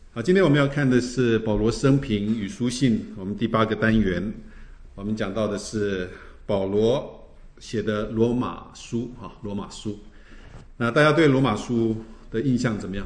好，今天我们要看的是保罗生平与书信，我们第8个单元，我们讲到的是保罗写的罗马书啊，罗马书。那大家对罗马书的印象怎么样？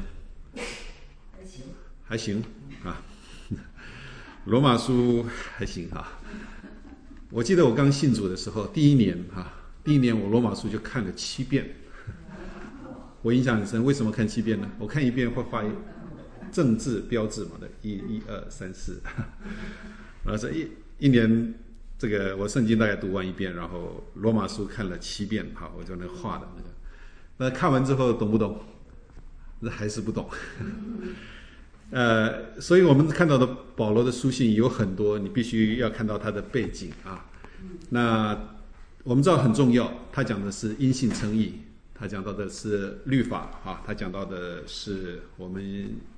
还行啊，罗马书还行啊。我记得我刚信主的时候，第一年我罗马书就看了7遍，我印象很深。为什么看7遍呢？我看一遍会画正字标志嘛的，1、2、3、4，然后这一年，这个我圣经大概读完1遍，然后罗马书看了7遍，好，我就能画的那个。那看完之后懂不懂？那还是不懂。所以我们看到的保罗的书信有很多，你必须要看到他的背景啊。那我们知道很重要，他讲的是因信称义，他讲到的是律法啊，他讲到的是我们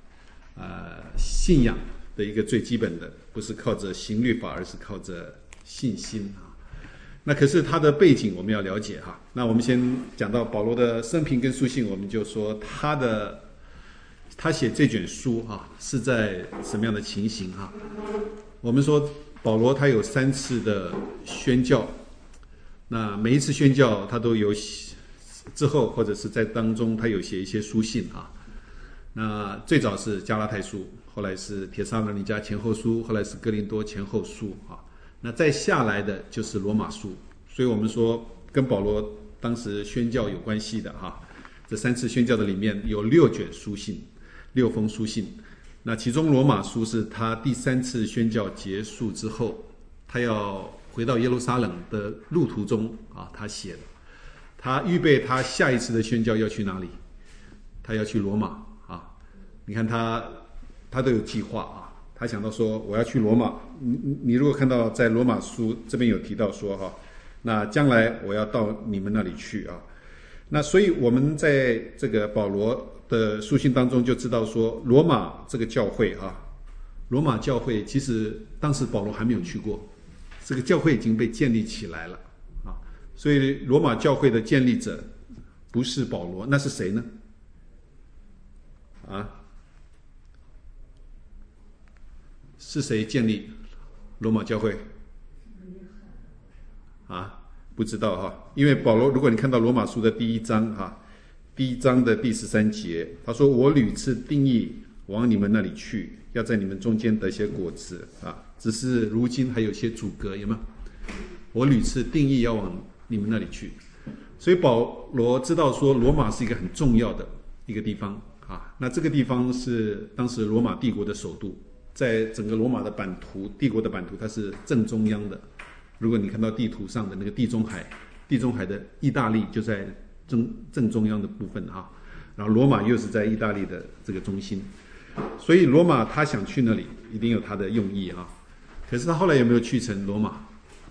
信仰的一个最基本的，不是靠着行律法，而是靠着信心啊。那可是他的背景我们要了解哈。那我们先讲到保罗的生平跟书信，我们就说他写这卷书是在什么样的情形哈？我们说保罗他有3次的宣教，那每一次宣教他都有之后或者是在当中他有写一些书信啊。那最早是加拉太书，后来是帖撒罗尼迦前后书，后来是哥林多前后书啊。那再下来的就是罗马书，所以我们说跟保罗当时宣教有关系的哈。这3次宣教的里面有6卷书信，6封书信。那其中罗马书是他第3次宣教结束之后，他要回到耶路撒冷的路途中啊，他写的。他预备他下一次的宣教要去哪里？他要去罗马啊。你看他都有计划啊。他想到说我要去罗马，你如果看到在罗马书这边有提到说哈，那将来我要到你们那里去啊。那所以我们在这个保罗的书信当中就知道说，罗马这个教会罗马教会其实当时保罗还没有去过，这个教会已经被建立起来了啊。所以罗马教会的建立者不是保罗，那是谁呢？是谁建立罗马教会？不知道哈。因为保罗，如果你看到罗马书的第1章第1章的第13节，他说：“我屡次定义往你们那里去，要在你们中间得些果子只是如今还有些阻隔，有没有？我屡次定义要往你们那里去。”所以保罗知道说，罗马是一个很重要的一个地方那这个地方是当时罗马帝国的首都。在整个罗马的版图，帝国的版图，它是正中央的。如果你看到地图上的那个地中海的意大利就在正中央的部分然后罗马又是在意大利的这个中心，所以罗马他想去那里，一定有他的用意可是他后来有没有去成罗马？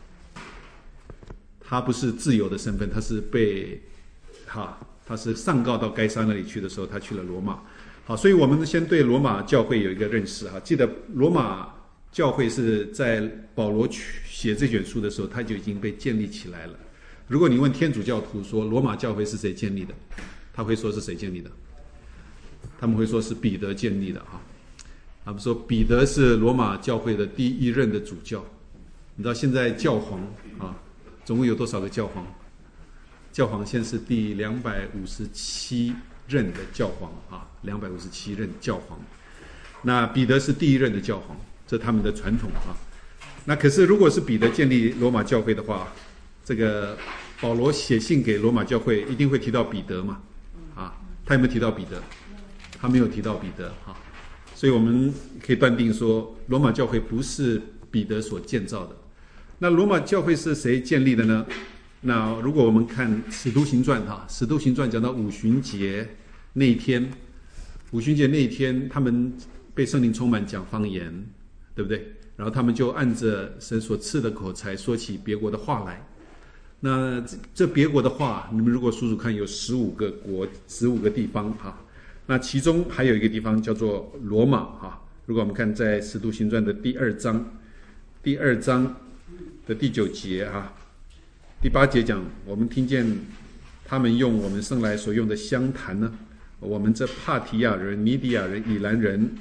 他不是自由的身份，他是他是上告到该撒那里去的时候，他去了罗马。好，所以我们先对罗马教会有一个认识记得罗马教会是在保罗写这卷书的时候，它就已经被建立起来了。如果你问天主教徒说罗马教会是谁建立的，他会说是谁建立的？他们会说是彼得建立的他们说彼得是罗马教会的第1任的主教。你知道现在教皇总共有多少个教皇？教皇现在是第257任的教皇257任教皇。那彼得是第1任的教皇，这是他们的传统那可是如果是彼得建立罗马教会的话，这个保罗写信给罗马教会一定会提到彼得嘛他有没有提到彼得？他没有提到彼得所以我们可以断定说，罗马教会不是彼得所建造的。那罗马教会是谁建立的呢？那如果我们看《使徒行传》使徒行传讲到五旬节那一天，他们被圣灵充满，讲方言，对不对？然后他们就按着神所赐的口才说起别国的话来。那这别国的话，你们如果数数看，有15个国，15个地方那其中还有一个地方叫做罗马如果我们看在《使徒行传》的第2章的第9节第8节讲，我们听见他们用我们生来所用的乡谈呢，我们这帕提亚人、米底亚人、以兰人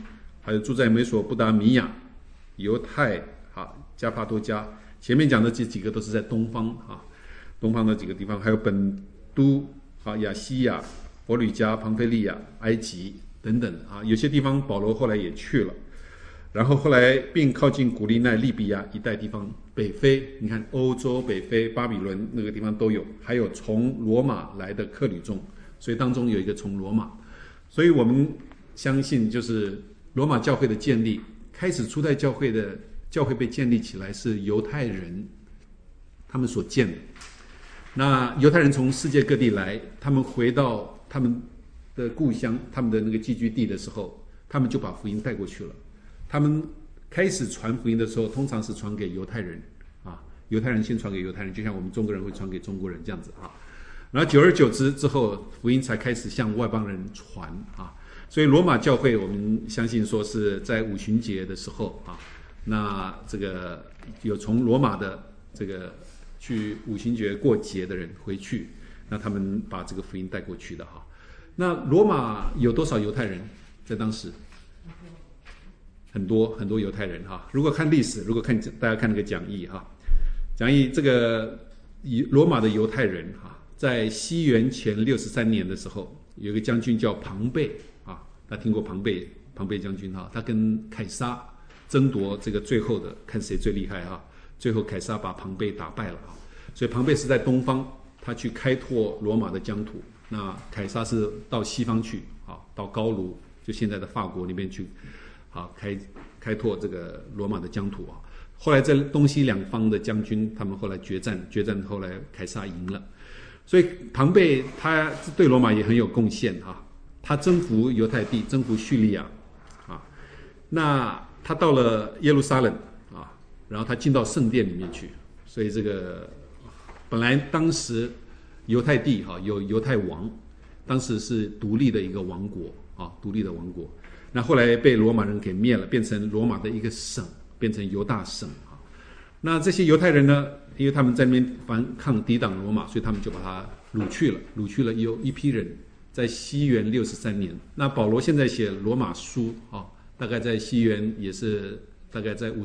还有住在美索不达米亚、犹太加帕多家。前面讲的这几个都是在东方东方的几个地方，还有本都亚细亚、佛吕加、庞菲利亚、埃及等等有些地方保罗后来也去了。然后后来并靠近古利奈、利比亚一带地方，北非，你看欧洲、北非、巴比伦那个地方都有，还有从罗马来的客旅众，所以当中有一个从罗马，所以我们相信就是罗马教会的建立，开始初代教会被建立起来是犹太人他们所建的。那犹太人从世界各地来，他们回到他们的故乡、他们的那个寄居地的时候，他们就把福音带过去了。他们开始传福音的时候，通常是传给犹太人犹太人先传给犹太人，就像我们中国人会传给中国人这样子然后久而久之之后，福音才开始向外邦人传所以罗马教会我们相信说是在五旬节的时候那这个有从罗马的这个去五旬节过节的人回去，那他们把这个福音带过去的那罗马有多少犹太人在当时？很多很多犹太人如果看历史，如果大家看那个讲义讲义这个罗马的犹太人在西元前63年的时候，有一个将军叫庞贝他听过庞贝将军他跟凯撒争夺这个最后的看谁最厉害最后凯撒把庞贝打败了所以庞贝是在东方，他去开拓罗马的疆土，那凯撒是到西方去到高卢，就现在的法国那边去开拓这个罗马的疆土后来在东西两方的将军他们后来决战后来凯撒赢了，所以庞贝他对罗马也很有贡献他征服犹太地，征服叙利亚那他到了耶路撒冷然后他进到圣殿里面去，所以这个本来当时犹太地有犹太王，当时是独立的一个王国独立的王国，那后来被罗马人给灭了，变成罗马的一个省，变成犹大省那这些犹太人呢，因为他们在那边反抗抵挡罗马，所以他们就把他掳去了有一批人，在西元63年。那保罗现在写罗马书大概在西元也是大概在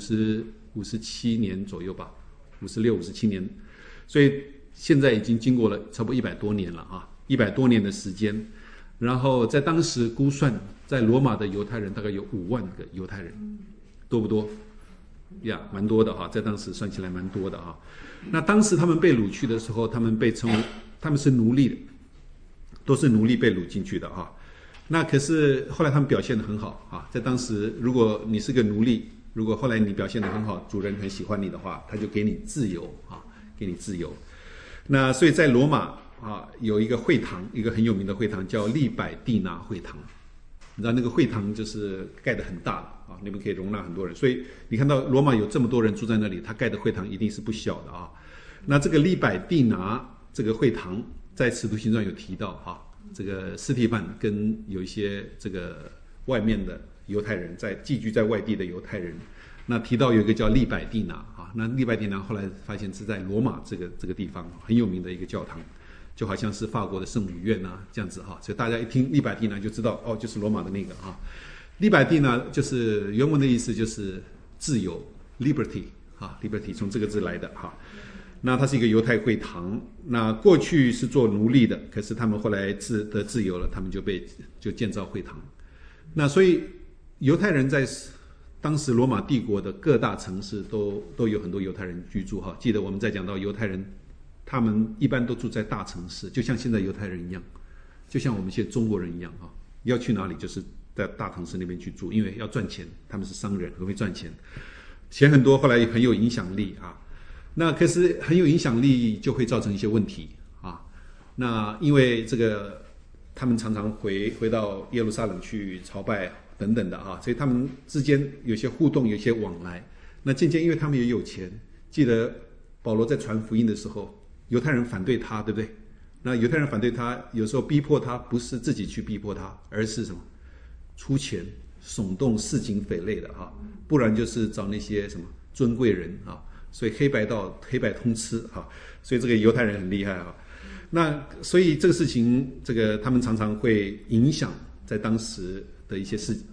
57年左右吧，56、57年，所以现在已经经过了差不多100多年了100多年的时间。然后在当时估算，在罗马的犹太人大概有5万个犹太人，多不多？蛮多的在当时算起来蛮多的那当时他们被掳去的时候，他们被称为他们是奴隶的，都是奴隶被掳进去的那可是后来他们表现得很好在当时如果你是个奴隶，如果后来你表现得很好，主人很喜欢你的话，他就给你自由给你自由。那所以在罗马有一个会堂，一个很有名的会堂叫利百地拿会堂。你知道那个会堂就是盖得很大的那边可以容纳很多人，所以你看到罗马有这么多人住在那里，他盖的会堂一定是不小的那这个利百地拿这个会堂在使徒行传有提到这个司提反跟有一些这个外面的犹太人在寄居在外地的犹太人，那提到有一个叫利百地拿那利百地拿后来发现是在罗马这个地方很有名的一个教堂，就好像是法国的圣母院这样子所以大家一听利百地拿就知道就是罗马的那个利百地拿就是原文的意思就是自由 liberty liberty 从这个字来的那它是一个犹太会堂，那过去是做奴隶的，可是他们后来得自由了，他们就建造会堂。那所以犹太人在当时罗马帝国的各大城市都有很多犹太人居住记得我们在讲到犹太人，他们一般都住在大城市，就像现在犹太人一样，就像我们现在中国人一样要去哪里就是在大城市那边去住，因为要赚钱，他们是商人，很会赚钱，钱很多，后来也很有影响力那可是很有影响力就会造成一些问题那因为这个他们常常回到耶路撒冷去朝拜等等的所以他们之间有些互动，有些往来。那渐渐因为他们也有钱，记得保罗在传福音的时候，犹太人反对他，对不对？那犹太人反对他，有时候逼迫他，不是自己去逼迫他，而是什么？出钱耸动市井匪类的不然就是找那些什么尊贵人所以黑白通吃所以这个犹太人很厉害那所以这个事情，这个他们常常会影响在当时的一些事，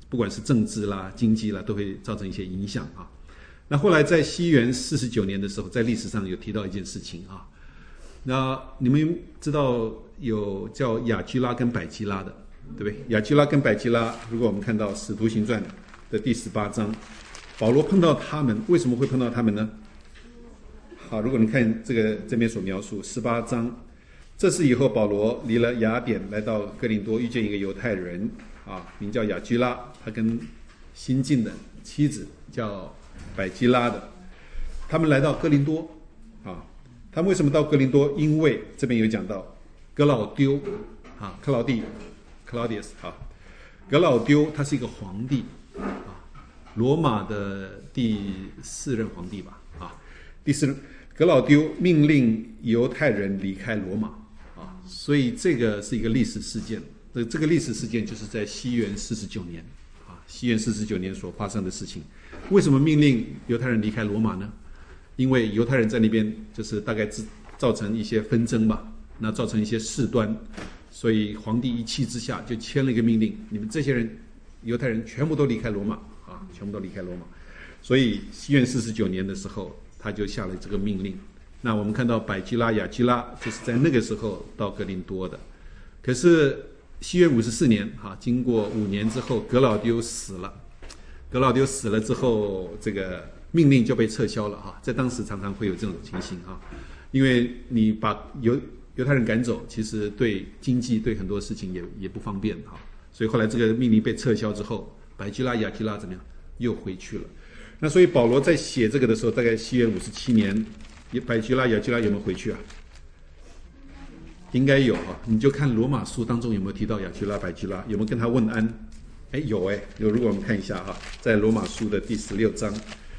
不管是政治啦、经济啦，都会造成一些影响啊。那后来在西元49年的时候，在历史上有提到一件事情啊。那你们知道有叫雅居拉跟百基拉的，对不对？雅居拉跟百基拉，如果我们看到《使徒行传》的第18章，保罗碰到他们，为什么会碰到他们呢？好，如果你看这边所描述18章，这是以后保罗离了雅典，来到哥林多，遇见一个犹太人啊，名叫雅居拉，他跟新晋的妻子叫百基拉的，他们来到哥林多啊。他们为什么到哥林多？因为这边有讲到格老丢啊，克劳地 Claudius 啊，格老丢他是一个皇帝啊，罗马的第4任皇帝吧啊，第4任格老丢命令犹太人离开罗马啊，所以这个是一个历史事件。这个历史事件就是在西元49年啊，西元49年所发生的事情。为什么命令犹太人离开罗马呢？因为犹太人在那边就是大概造成一些纷争吧，那造成一些事端，所以皇帝一气之下就签了一个命令，你们这些人犹太人全部都离开罗马啊，全部都离开罗马。所以西元49年的时候，他就下了这个命令。那我们看到百基拉、雅基拉就是在那个时候到哥林多的。可是西元54年啊，经过5年之后，格老丢死了。格老丢死了之后，这个命令就被撤销了哈，在当时常常会有这种情形哈，因为你把犹太人赶走，其实对经济对很多事情也不方便哈，所以后来这个命令被撤销之后，百基拉、雅基拉怎么样又回去了？那所以保罗在写这个的时候，大概西元57年，百基拉、雅基拉有没有回去啊？应该有哈，你就看罗马书当中有没有提到雅基拉、百基拉，有没有跟他问安？有有。如果我们看一下哈，在罗马书的第16章。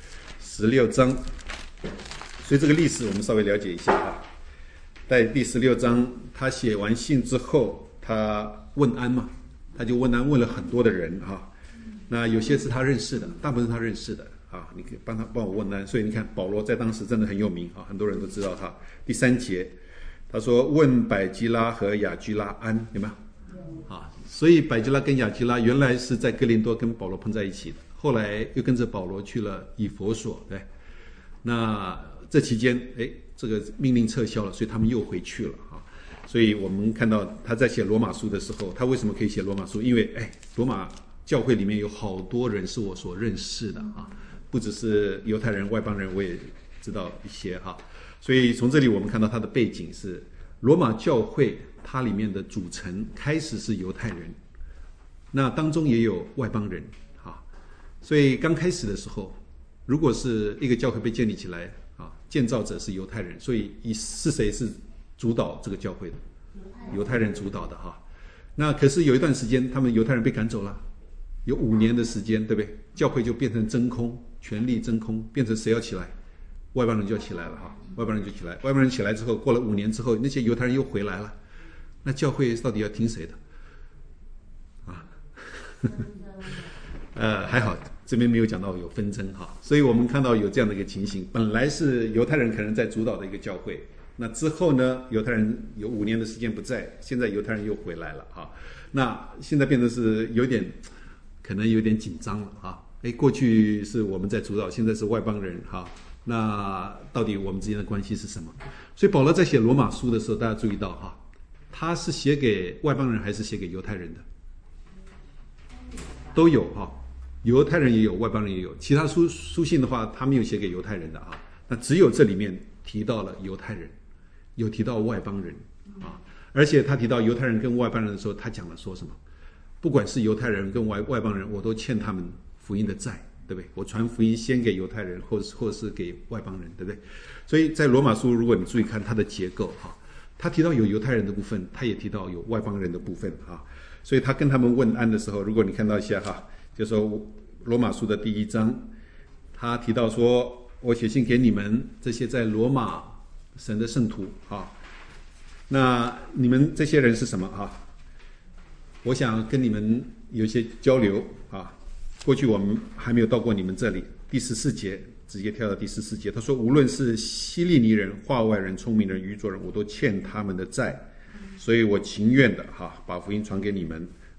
所以这个历史我们稍微了解一下哈。在第16章，他写完信之后，他问安嘛，他就问安，问了很多的人哈。那有些是他认识的，大部分是他认识的啊，你可以帮我问安。所以你看，保罗在当时真的很有名啊，很多人都知道他。第3节，他说问百基拉和雅居拉安，有没有？啊，所以百基拉跟雅基拉原来是在哥林多跟保罗碰在一起的。后来又跟着保罗去了以弗所，对，那这期间，这个命令撤销了，所以他们又回去了啊。所以我们看到他在写罗马书的时候，他为什么可以写罗马书？因为罗马教会里面有好多人是我所认识的啊，不只是犹太人、外邦人，我也知道一些哈。所以从这里我们看到他的背景是罗马教会，它里面的组成开始是犹太人，那当中也有外邦人。所以刚开始的时候，如果是一个教会被建立起来啊，建造者是犹太人，所以是谁是主导这个教会的？犹太人主导的哈。那可是有一段时间，他们犹太人被赶走了，有5年的时间，对不对？教会就变成真空，权力真空，变成谁要起来？外邦人就要起来了哈，外邦人就起来，外邦人起来之后，过了5年之后，那些犹太人又回来了，那教会到底要听谁的？还好这边没有讲到有纷争哈，所以我们看到有这样的一个情形，本来是犹太人可能在主导的一个教会，那之后呢，犹太人有5年的时间不在，现在犹太人又回来了哈，那现在变成是可能有点紧张了哈，过去是我们在主导，现在是外邦人哈，那到底我们之间的关系是什么？所以保罗在写罗马书的时候，大家注意到哈，他是写给外邦人还是写给犹太人的？都有哈，犹太人也有，外邦人也有。其他书信的话，他没有写给犹太人的啊。那只有这里面提到了犹太人，有提到外邦人啊。而且他提到犹太人跟外邦人的时候，他讲了说什么？不管是犹太人跟外邦人，我都欠他们福音的债，对不对？我传福音先给犹太人，或是给外邦人，对不对？所以在罗马书，如果你注意看它的结构哈，他提到有犹太人的部分，他也提到有外邦人的部分啊。所以他跟他们问安的时候，如果你看到一下哈，就说罗马书的第1章，他提到说，我写信给你们这些在罗马神的圣徒啊，那你们这些人是什么啊？我想跟你们有一些交流啊。过去我们还没有到过你们这里。第14节直接跳到第14节，他说无论是希利尼人、化外人、聪明人、愚拙人，我都欠他们的债。所以我情愿的把福音传给你们，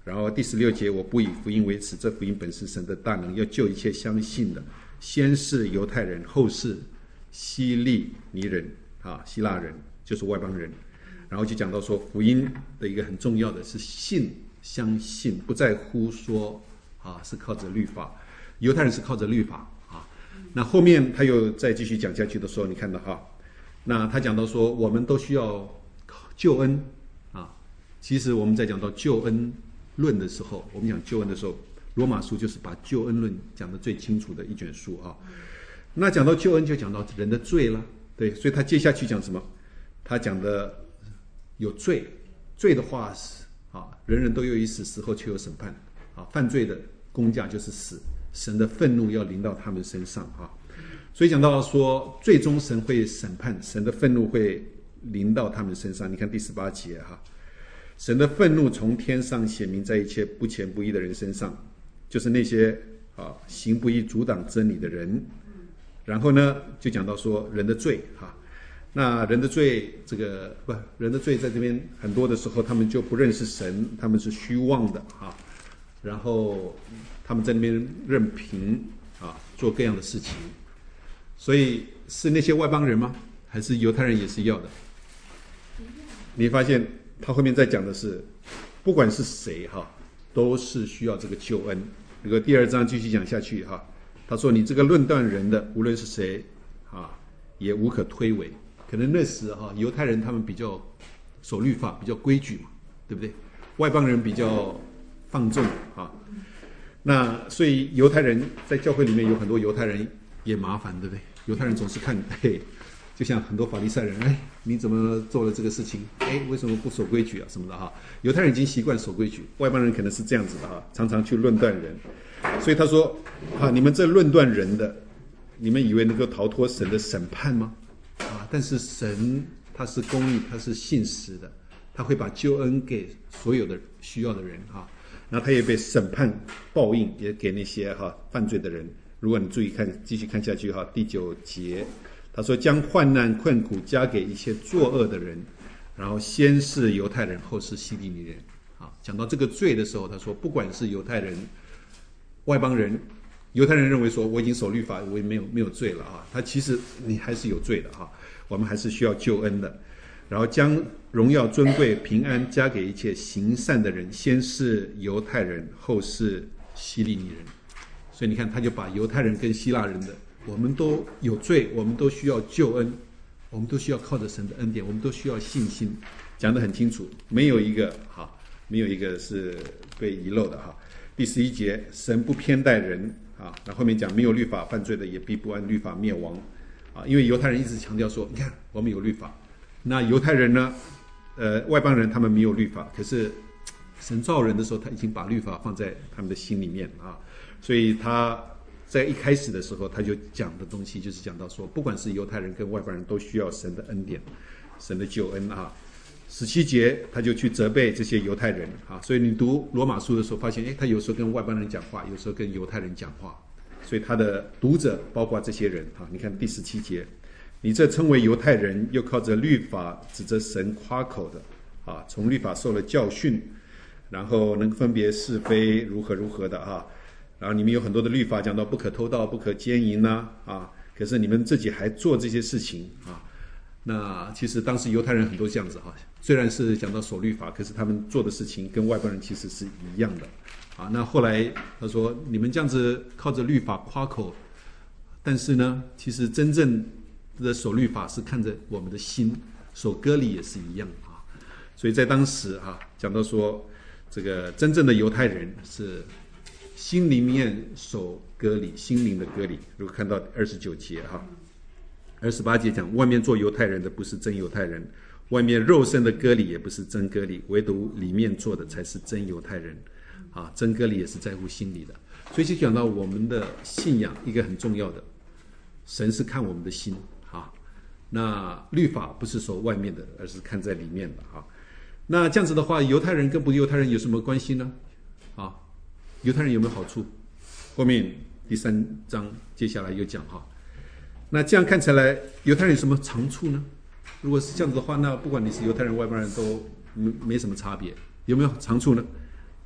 然后第16节，我不以福音为耻，这福音本是神的大能，要救一切相信的，先是犹太人，后是希利尼人希腊人，就是外邦人。然后就讲到说，福音的一个很重要的是信，相信，不在乎说是靠着律法，犹太人是靠着律法那后面他又再继续讲下去的时候，你看到那他讲到说，我们都需要救恩其实我们在讲到救恩论的时候，我们讲救恩的时候，罗马书就是把救恩论讲得最清楚的一卷书那讲到救恩就讲到人的罪了，对，所以他接下去讲什么？他讲的有罪，罪的话是人人都有一死，死后却有审判犯罪的工价就是死，神的愤怒要临到他们身上所以讲到说，最终神会审判，神的愤怒会临到他们身上。你看第18节神的愤怒从天上显明在一切不虔不义的人身上，就是那些行不义阻挡真理的人。然后呢，就讲到说人的罪那人的罪，人的罪在这边很多的时候，他们就不认识神，他们是虚妄的然后他们在那边任凭做各样的事情。所以是那些外邦人吗？还是犹太人也是要的？你发现他后面在讲的是，不管是谁都是需要这个救恩。这个第2章继续讲下去他说你这个论断人的，无论是谁也无可推诿。可能那时犹太人他们比较守律法，比较规矩嘛，对不对？外邦人比较放纵那所以犹太人在教会里面有很多犹太人也麻烦，对不对？犹太人总是看就像很多法利赛人，你怎么做了这个事情？为什么不守规矩什么的犹太人已经习惯守规矩，外邦人可能是这样子的常常去论断人。所以他说你们这论断人的，你们以为能够逃脱神的审判吗？但是神他是公义，他是信实的，他会把救恩给所有的需要的人那他也被审判报应，也给那些犯罪的人。如果你注意看，继续看下去第9节，他说将患难困苦加给一切作恶的人，然后先是犹太人，后是希利尼人讲到这个罪的时候，他说不管是犹太人、外邦人，犹太人认为说我已经守律法，我也没有罪了他其实你还是有罪的我们还是需要救恩的。然后将荣耀、尊贵、平安加给一切行善的人，先是犹太人，后是希利尼人。所以你看，他就把犹太人跟希腊人的，我们都有罪，我们都需要救恩，我们都需要靠着神的恩典，我们都需要信心，讲得很清楚，没有一个是被遗漏的第11节，神不偏待人那后面讲没有律法犯罪的，也必不按律法灭亡因为犹太人一直强调说，你看我们有律法，那犹太人呢外邦人他们没有律法，可是神造人的时候，他已经把律法放在他们的心里面所以他在一开始的时候，他就讲的东西就是讲到说，不管是犹太人跟外邦人都需要神的恩典，神的救恩17节他就去责备这些犹太人所以你读罗马书的时候发现他有时候跟外邦人讲话，有时候跟犹太人讲话，所以他的读者包括这些人你看第17节，你这称为犹太人，又靠着律法指着神夸口的从律法受了教训，然后能分别是非如何的然后你们有很多的律法讲到不可偷盗、不可奸淫可是你们自己还做这些事情那其实当时犹太人很多这样子虽然是讲到守律法，可是他们做的事情跟外邦人其实是一样的那后来他说你们这样子靠着律法夸口，但是呢其实真正的守律法是看着我们的心，守割礼也是一样所以在当时讲到说这个真正的犹太人是心里面守割礼，心灵的割礼。如果看到29节28节讲，外面做犹太人的不是真犹太人，外面肉身的割礼也不是真割礼，唯独里面做的才是真犹太人真割礼也是在乎心里的。所以就讲到我们的信仰一个很重要的，神是看我们的心那律法不是守外面的，而是看在里面的那这样子的话，犹太人跟不犹太人有什么关系呢犹太人有没有好处？后面第3章接下来又讲那这样看起来犹太人有什么长处呢？如果是这样子的话，那不管你是犹太人外邦人都没什么差别，有没有长处呢？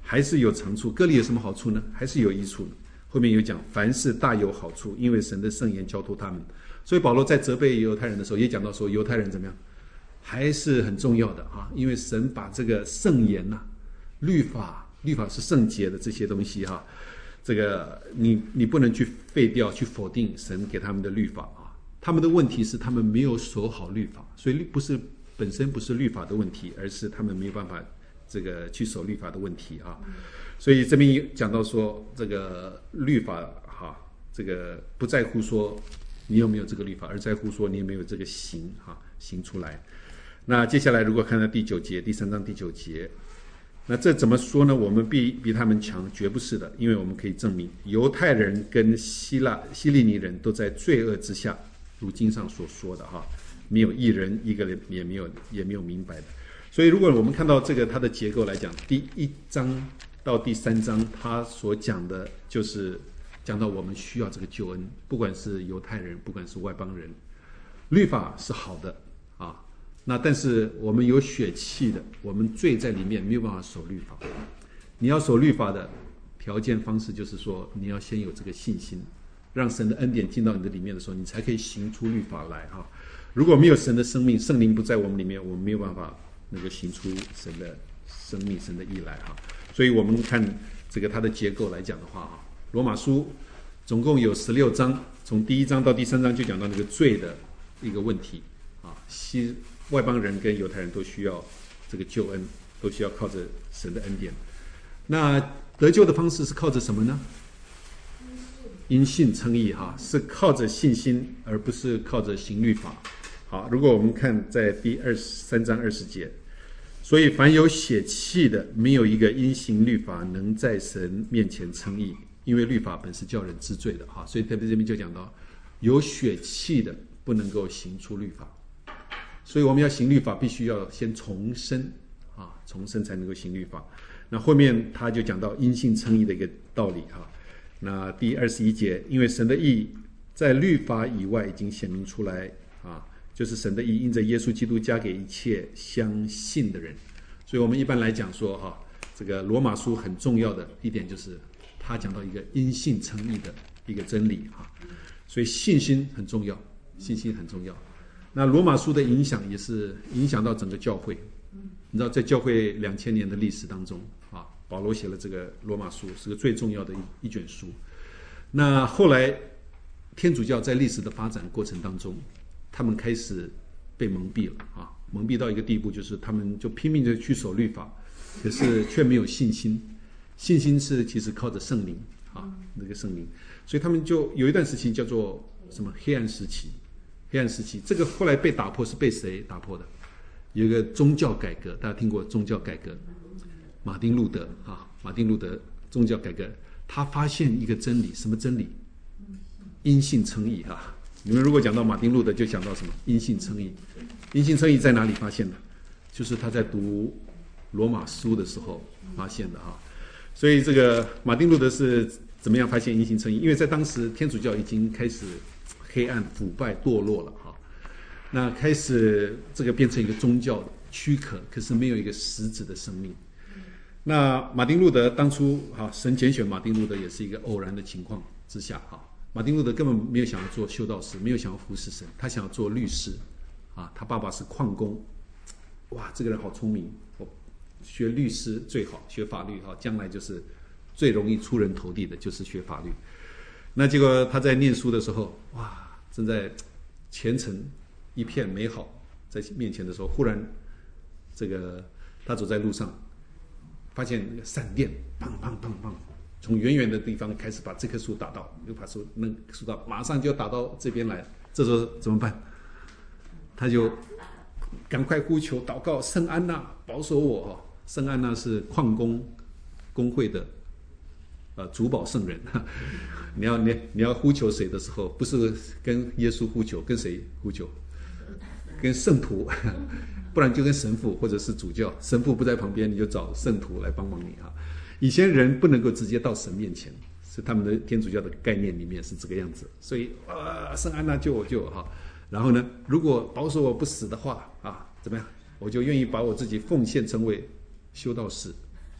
还是有长处。割礼有什么好处呢？还是有益处呢？后面有讲，凡事大有好处，因为神的圣言交托他们。所以保罗在责备犹太人的时候，也讲到说，犹太人怎么样，还是很重要的啊，因为神把这个圣言呐、律法是圣洁的这些东西哈，这个你不能去废掉、去否定神给他们的律法啊。他们的问题是他们没有守好律法，所以本身不是律法的问题，而是他们没有办法这个去守律法的问题啊。所以这边讲到说，这个律法哈，这个不在乎说你有没有这个律法，而在乎说你有没有这个行出来。那接下来如果看到第9节，第3章第9节，那这怎么说呢？我们比他们强，绝不是的，因为我们可以证明，犹太人跟希利尼人都在罪恶之下，如经上所说的哈，没有一人一个人也没有明白的。所以如果我们看到这个它的结构来讲，第1章到第3章，他所讲的就是讲到我们需要这个救恩，不管是犹太人，不管是外邦人，律法是好的啊。那但是我们有血气的，我们罪在里面，没有办法守律法。你要守律法的条件方式就是说，你要先有这个信心，让神的恩典进到你的里面的时候，你才可以行出律法来哈。如果没有神的生命，圣灵不在我们里面，我们没有办法能够行出神的生命、神的义来哈。所以我们看这个它的结构来讲的话哈，罗马书总共有16章，从第1章到第3章就讲到那个罪的一个问题啊，外邦人跟犹太人都需要这个救恩，都需要靠着神的恩典。那得救的方式是靠着什么呢？因信称义哈，是靠着信心，而不是靠着行律法。好，如果我们看在第3章20节，所以凡有血气的，没有一个因行律法能在神面前称义，因为律法本是叫人知罪的哈。所以特别这边就讲到，有血气的不能够行出律法。所以我们要行律法，必须要先重生啊，重生才能够行律法。那后面他就讲到因信称义的一个道理哈。那第21节，因为神的义在律法以外已经显明出来啊，就是神的义因着耶稣基督加给一切相信的人。所以我们一般来讲说哈，这个罗马书很重要的一点就是他讲到一个因信称义的一个真理哈。所以信心很重要，信心很重要。那罗马书的影响也是影响到整个教会，你知道在教会2000年的历史当中啊，保罗写了这个罗马书，是个最重要的一卷书。那后来天主教在历史的发展过程当中，他们开始被蒙蔽了啊，蒙蔽到一个地步，就是他们就拼命的去守律法，可是却没有信心。信心是其实靠着圣灵啊，那个圣灵，所以他们就有一段时期叫做什么黑暗时期。黑暗时期，这个后来被打破，是被谁打破的？有一个宗教改革，大家听过宗教改革？马丁路德啊，马丁路德宗教改革，他发现一个真理，什么真理？因信称义啊！你们如果讲到马丁路德，就讲到什么？因信称义。因信称义在哪里发现的？就是他在读罗马书的时候发现的哈。所以这个马丁路德是怎么样发现因信称义？因为在当时天主教已经开始黑暗、腐败、堕落了哈，那开始这个变成一个宗教躯壳，可是没有一个实质的生命。那马丁路德当初哈，神拣选马丁路德也是一个偶然的情况之下哈。马丁路德根本没有想要做修道士，没有想要服侍神，他想要做律师啊。他爸爸是矿工，哇，这个人好聪明，我学律师最好，学法律哈，将来就是最容易出人头地的，就是学法律。那结果他在念书的时候，哇，正在前程一片美好在面前的时候，忽然这个他走在路上，发现那个闪电，砰砰砰砰，从远远的地方开始把这棵树打到，又把那树打，马上就打到这边来。这时候怎么办？他就赶快呼求祷告，圣安娜保守我哈。圣安娜是矿工工会的主保圣人。你要呼求谁的时候，不是跟耶稣呼求，跟谁呼求？跟圣徒，不然就跟神父或者是主教。神父不在旁边，你就找圣徒来帮忙你哈。以前人不能够直接到神面前，是他们的天主教的概念里面是这个样子。所以圣安娜救我救我哈。然后呢，如果保守我不死的话啊，怎么样？我就愿意把我自己奉献成为修道士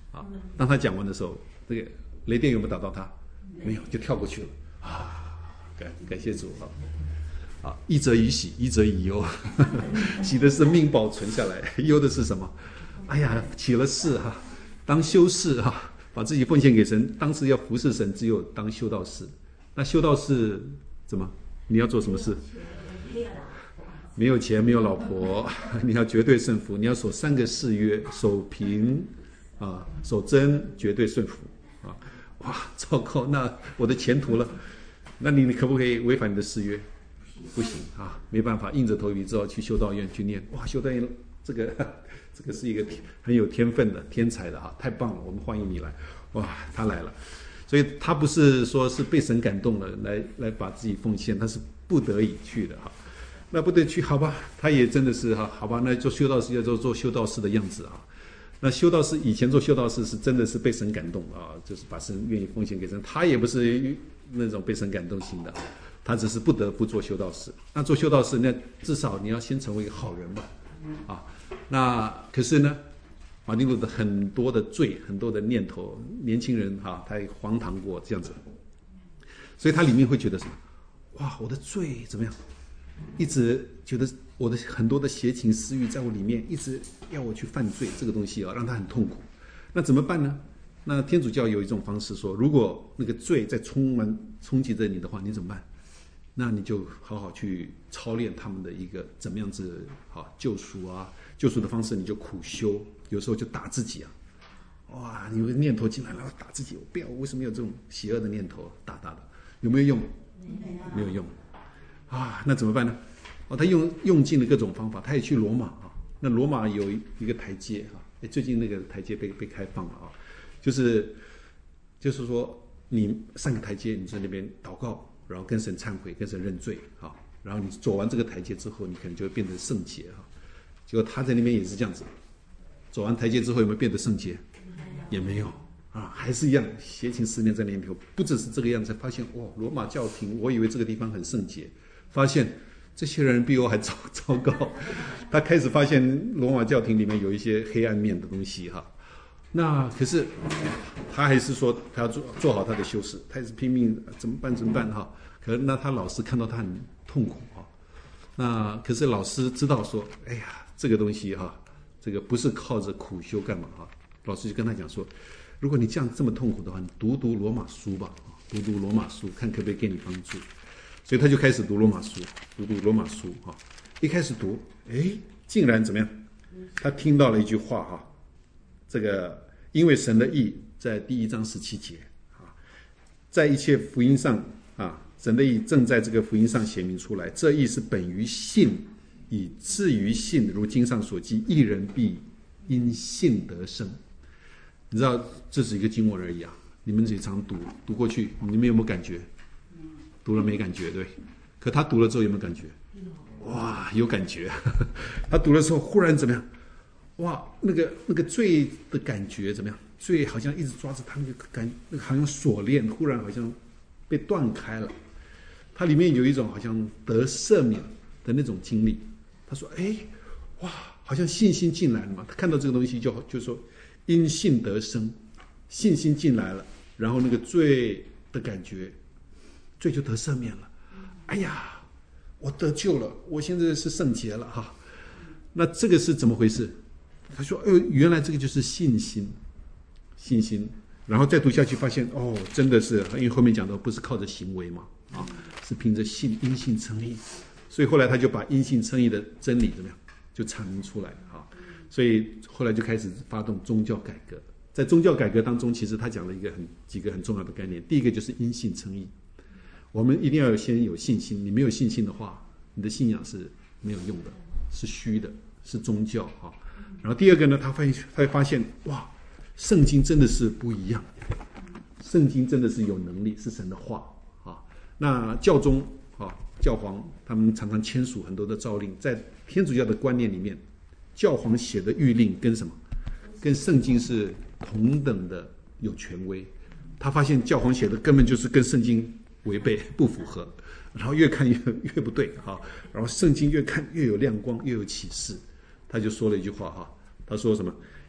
啊。当他讲完的时候，这个雷电有没有打到他？没有，就跳过去了啊。感谢主啊！一则以喜，一则以忧。喜的是命保存下来，忧的是什么？哎呀，起了誓哈，当修士哈，把自己奉献给神。当时要服侍神，只有当修道士。那修道士怎么？你要做什么事？没有钱，没有老婆，你要绝对顺服，你要守3个誓约：守平啊，守贞，绝对顺服啊。哇，糟糕，那我的前途了。那你可不可以违反你的誓约？不行啊，没办法，硬着头皮只好去修道院去念。哇，修道院这个是一个很有天分的天才的哈，太棒了，我们欢迎你来。哇，他来了，所以他不是说是被神感动了来把自己奉献，他是不得已去的哈。那不得去，好吧，他也真的是哈，好吧，那做修道士要做修道士的样子啊。那修道士以前做修道士是真的是被神感动啊，就是把神愿意奉献给神，他也不是那种被神感动型的，他只是不得不做修道士。那做修道士，那至少你要先成为一个好人吧，啊，那可是呢，马丁路德很多的罪，很多的念头，年轻人哈，他也荒唐过这样子，所以他里面会觉得什么？哇，我的罪怎么样？一直觉得我的很多的邪情私欲在我里面，一直要我去犯罪，这个东西啊，让他很痛苦。那怎么办呢？那天主教有一种方式说，如果那个罪在冲击着你的话，你怎么办？那你就好好去操练他们的一个怎么样子好救赎啊，救赎的方式你就苦修，有时候就打自己啊。哇，你有个念头进来了，打自己，我不要，我为什么有这种邪恶的念头？打的，有没有用？没有用。啊，那怎么办呢？他用尽了各种方法，他也去罗马啊。那罗马有一个台阶啊，最近那个台阶被开放了啊，就是说你上个台阶，你在那边祷告，然后跟神忏悔，跟神认罪啊，然后你走完这个台阶之后，你可能就会变成圣洁啊。结果他在那边也是这样子，走完台阶之后有没有变得圣洁？也没有啊，还是一样邪情思念在那边。不只是这个样子，发现罗马教廷，我以为这个地方很圣洁。发现这些人比我还糟糕，他开始发现罗马教廷里面有一些黑暗面的东西哈。那可是他还是说他要做好他的修士，他也是拼命怎么办哈。可是那他老师看到他很痛苦哈。那可是老师知道说，哎呀，这个东西哈，这个不是靠着苦修干嘛哈。老师就跟他讲说，如果你这么痛苦的话，你读罗马书吧，读罗马书，看可不可以给你帮助。所以他就开始读罗马书，读罗马书哈。一开始读，竟然怎么样？他听到了一句话哈，这个因为神的义在第1章17节啊，在一切福音上啊，神的义正在这个福音上显明出来。这义是本于信，以至于信，如经上所记，义人必因信得生。你知道这是一个经文而已啊，你们也常读过去，你们有没有感觉？读了没感觉，对？可他读了之后有没有感觉？哇，有感觉。他读的时候忽然怎么样？哇，那个罪的感觉怎么样？罪好像一直抓着他那个好像锁链，忽然好像被断开了。它里面有一种好像得赦免的那种经历。他说：“哇，好像信心进来了嘛。”他看到这个东西就说：“因信得生，信心进来了，然后那个罪的感觉。”罪就得赦免了，哎呀，我得救了，我现在是圣洁了哈。那这个是怎么回事？他说，原来这个就是信心，然后再读下去发现，真的是，因为后面讲到不是靠着行为嘛，啊，是凭着信，因信称义。所以后来他就把因信称义的真理怎么样，就阐明出来啊。所以后来就开始发动宗教改革。在宗教改革当中，其实他讲了几个很重要的概念。第一个就是因信称义。我们一定要先有信心，你没有信心的话，你的信仰是没有用的，是虚的，是宗教啊。然后第二个呢，他会发现哇，圣经真的是不一样，圣经真的是有能力，是神的话啊。那教宗啊，教皇他们常常签署很多的诏令，在天主教的观念里面，教皇写的谕令跟什么？跟圣经是同等的有权威。他发现教皇写的根本就是跟圣经违背不符合，然后越看越不对哈，然后圣经越看越有亮光，越有启示。他就说了一句话哈，他说什么？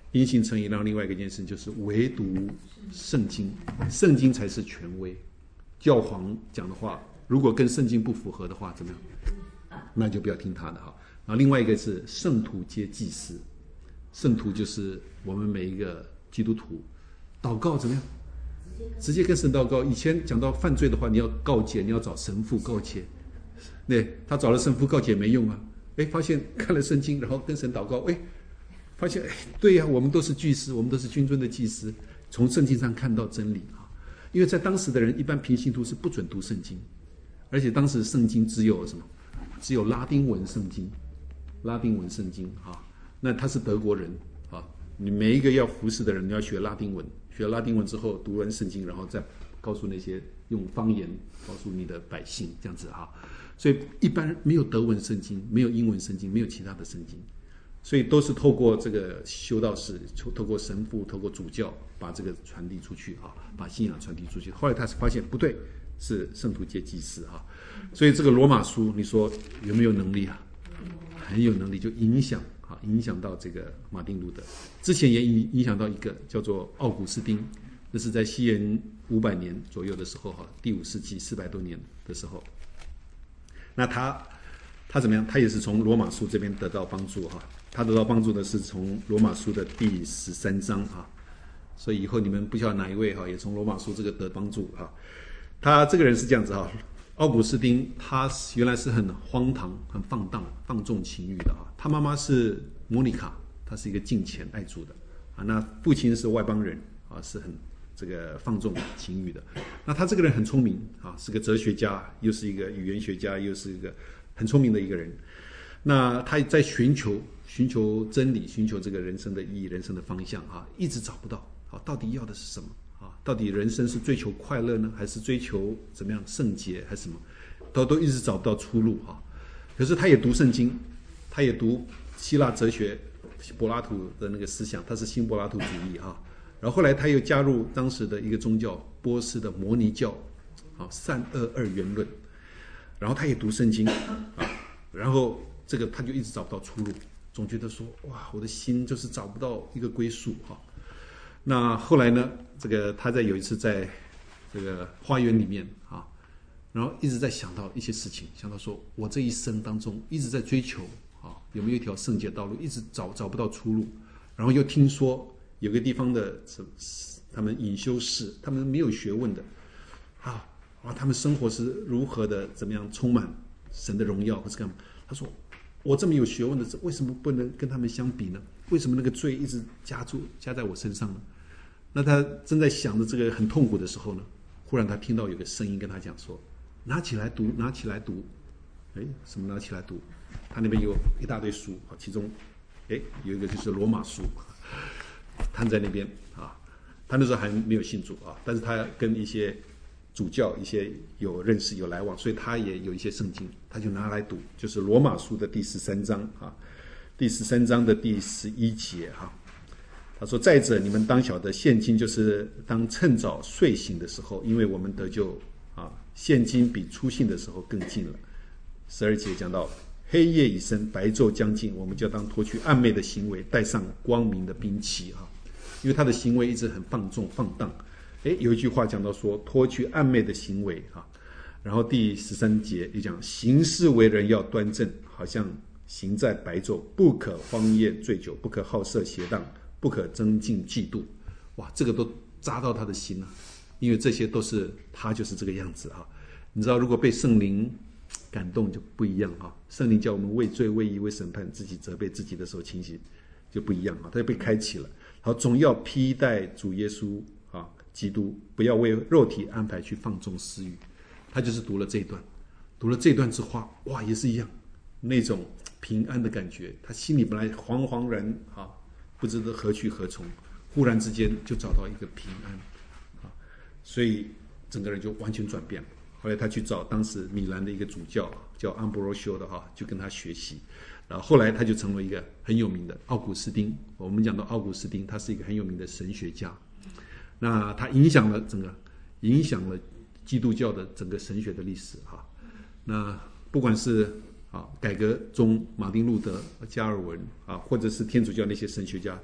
因信称义，然后另外一个件事就是唯独圣经，圣经才是权威。教皇讲的话，如果跟圣经不符合的话，怎么样？那就不要听他的哈。然后另外一个是圣徒皆祭司，圣徒就是我们每一个基督徒，祷告怎么样？直接跟神祷告。以前讲到犯罪的话，你要告诫，你要找神父告诫。对，他找了神父告诫没用啊。发现看了圣经，然后跟神祷告，发现对呀，我们都是祭司，我们都是君尊的祭司，从圣经上看到真理啊。因为在当时的人，一般平信徒是不准读圣经，而且当时圣经只有什么？只有拉丁文圣经，拉丁文圣经啊。那他是德国人啊，你每一个要服侍的人，你要学拉丁文，学拉丁文之后读完圣经，然后再告诉那些用方言告诉你的百姓，这样子啊。所以一般没有德文圣经，没有英文圣经，没有其他的圣经。所以都是透过这个修道士，透过神父，透过主教，把这个传递出去啊，把信仰传递出去。后来他是发现不对，是圣徒皆祭司啊。所以这个罗马书，你说有没有能力啊？很有能力，就影响到这个马丁路德。之前也影响到一个叫做奥古斯丁，那是在西元500年左右的时候哈，第5世纪400多年的时候。那他怎么样？他也是从罗马书这边得到帮助哈。他得到帮助的是从罗马书的第13章啊，所以以后你们不晓得哪一位哈，也从罗马书这个得帮助啊。他这个人是这样子哈，奥古斯丁他原来是很荒唐、很放荡、放纵情欲的啊。他妈妈是莫妮卡，她是一个敬虔爱主的啊。那父亲是外邦人啊，是很这个放纵情欲的。那他这个人很聪明啊，是个哲学家，又是一个语言学家，又是一个很聪明的一个人。那他在寻求真理，寻求这个人生的意义、人生的方向啊，一直找不到啊，到底要的是什么啊？到底人生是追求快乐呢，还是追求怎么样圣洁，还是什么？都一直找不到出路啊。可是他也读圣经，他也读希腊哲学，柏拉图的那个思想，他是新柏拉图主义啊。然后后来他又加入当时的一个宗教，波斯的摩尼教，啊，善恶二元论。然后他也读圣经啊，然后这个他就一直找不到出路，总觉得说哇，我的心就是找不到一个归宿哈。那后来呢，这个他有一次在这个花园里面啊，然后一直在想到一些事情，想到说我这一生当中一直在追求啊，有没有一条圣洁道路，一直找不到出路。然后又听说有个地方的他们隐修士，他们没有学问的啊，他们生活是如何的怎么样充满神的荣耀，或是干嘛？他说我这么有学问的，为什么不能跟他们相比呢？为什么那个罪一直加在我身上呢？那他正在想着这个很痛苦的时候呢，忽然他听到有个声音跟他讲说，拿起来读，拿起来读。什么拿起来读？他那边有一大堆书，其中有一个就是罗马书，摊在那边啊。他那时候还没有信主啊，但是他跟一些主教一些有认识有来往，所以他也有一些圣经，他就拿来读，就是罗马书的第13章啊，第13章的第11节哈。他说：“再者，你们当晓得，现今就是当趁早睡醒的时候，因为我们得救啊，现今比初信的时候更近了。”12节讲到，黑夜已深，白昼将近，我们就当脱去暗昧的行为，带上光明的兵器啊。因为他的行为一直很放纵放荡。有一句话讲到说，脱去暗昧的行为啊。然后第13节又讲，行事为人要端正，好像行在白昼，不可荒宴醉酒，不可好色邪荡，不可争竞嫉妒。哇，这个都扎到他的心了，因为这些都是他就是这个样子啊。你知道，如果被圣灵感动就不一样啊。圣灵叫我们为罪为义为审判，自己责备自己的时候，情形就不一样啊，他就被开启了。好，总要披戴主耶稣啊，基督，不要为肉体安排去放纵私欲。他就是读了这一段，读了这段之后，哇，也是一样，那种平安的感觉。他心里本来惶惶然啊，不知道何去何从，忽然之间就找到一个平安啊，所以整个人就完全转变了。后来他去找当时米兰的一个主教叫安博罗修的哈，就跟他学习。然后后来他就成为一个很有名的奥古斯丁。我们讲到奥古斯丁，他是一个很有名的神学家。那他影响了基督教的整个神学的历史哈。那不管是改革中马丁路德、加尔文啊，或者是天主教那些神学家，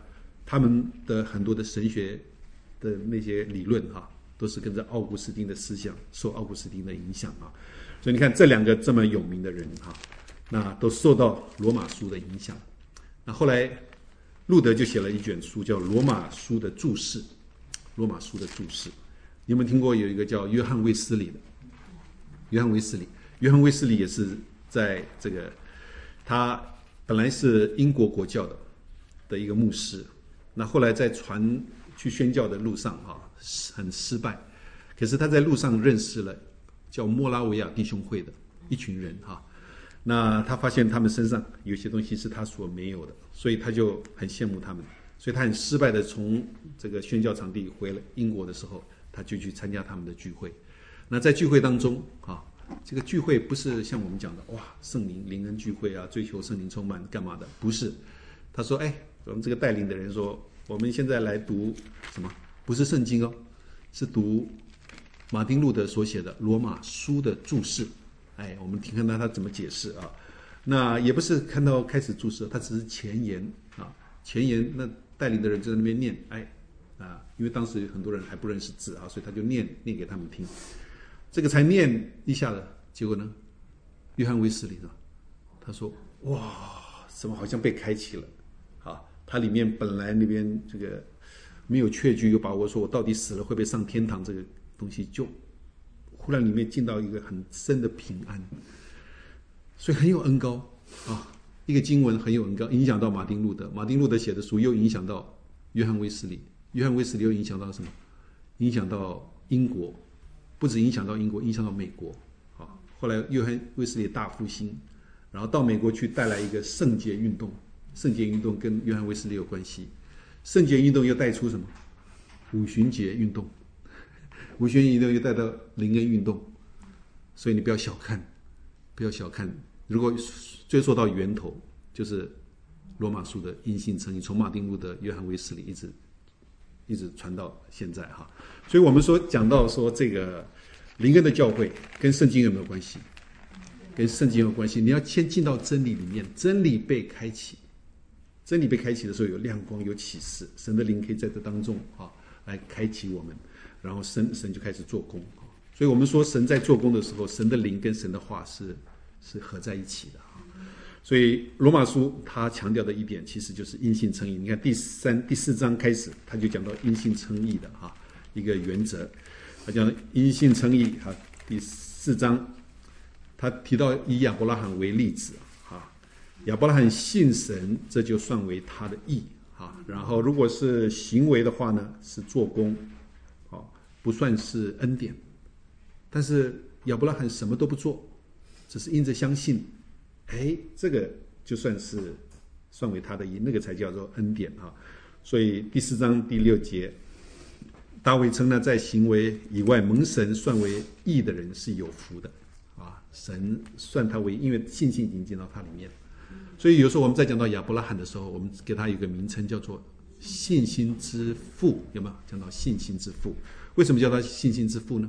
他们的很多的神学的那些理论都是跟着奥古斯丁的思想，受奥古斯丁的影响所以你看这两个这么有名的人那都受到罗马书的影响。那后来路德就写了一卷书叫《罗马书的注释》。罗马书的注释，你有没有听过有一个叫约翰卫斯理的？约翰卫斯理也是在这个，他本来是英国国教的一个牧师，那后来在去宣教的路上很失败，可是他在路上认识了叫莫拉维亚弟兄会的一群人那他发现他们身上有些东西是他所没有的，所以他就很羡慕他们，所以他很失败的从这个宣教场地回了英国的时候，他就去参加他们的聚会。那在聚会当中这个聚会不是像我们讲的圣灵灵恩聚会追求圣灵充满干嘛的，不是。他说我们这个带领的人说，我们现在来读什么？不是圣经是读马丁路德所写的罗马书的注释。我们听看他怎么解释那也不是看到开始注释，他只是前言前言。那带领的人就在那边念因为当时很多人还不认识字所以他就念给他们听。这个才念一下的结果呢，约翰卫斯理他说怎么好像被开启了他里面本来那边这个没有确据有把握说我到底死了会不会上天堂，这个东西就忽然里面进到一个很深的平安，所以很有恩膏一个经文很有恩膏，影响到马丁路德，马丁路德写的书又影响到约翰卫斯理，约翰卫斯理又影响到什么？影响到英国，不止影响到英国，影响到美国后来约翰卫斯理大复兴，然后到美国去带来一个圣洁运动，圣洁运动跟约翰卫斯理有关系，圣洁运动又带出什么？五旬节运动，五旬节运动又带到灵恩运动。所以你不要小看，如果追溯到源头，就是罗马书的因信称义，从马丁路德、约翰卫斯理一直传到现在所以我们讲到说这个灵恩的教会跟圣经有没有关系？跟圣经有关系。你要先进到真理里面，真理被开启的时候有亮光，有启示，神的灵可以在这当中来开启我们，然后神就开始做工所以我们说神在做工的时候，神的灵跟神的话是合在一起的所以罗马书他强调的一点其实就是因信称义。你看第四章开始他就讲到因信称义的一个原则，他讲因信称义第4章他提到以亚伯拉罕为例子亚伯拉罕信神，这就算为他的义然后如果是行为的话呢，是做工不算是恩典。但是亚伯拉罕什么都不做，只是因着相信，这个就算为他的义，那个才叫做恩典所以第4章第6节，大卫称呢，在行为以外蒙神算为义的人是有福的神算他为义，因为信心已经进到他里面。所以有时候我们在讲到亚伯拉罕的时候，我们给他有一个名称叫做信心之父，有没有讲到信心之父？为什么叫他信心之父呢？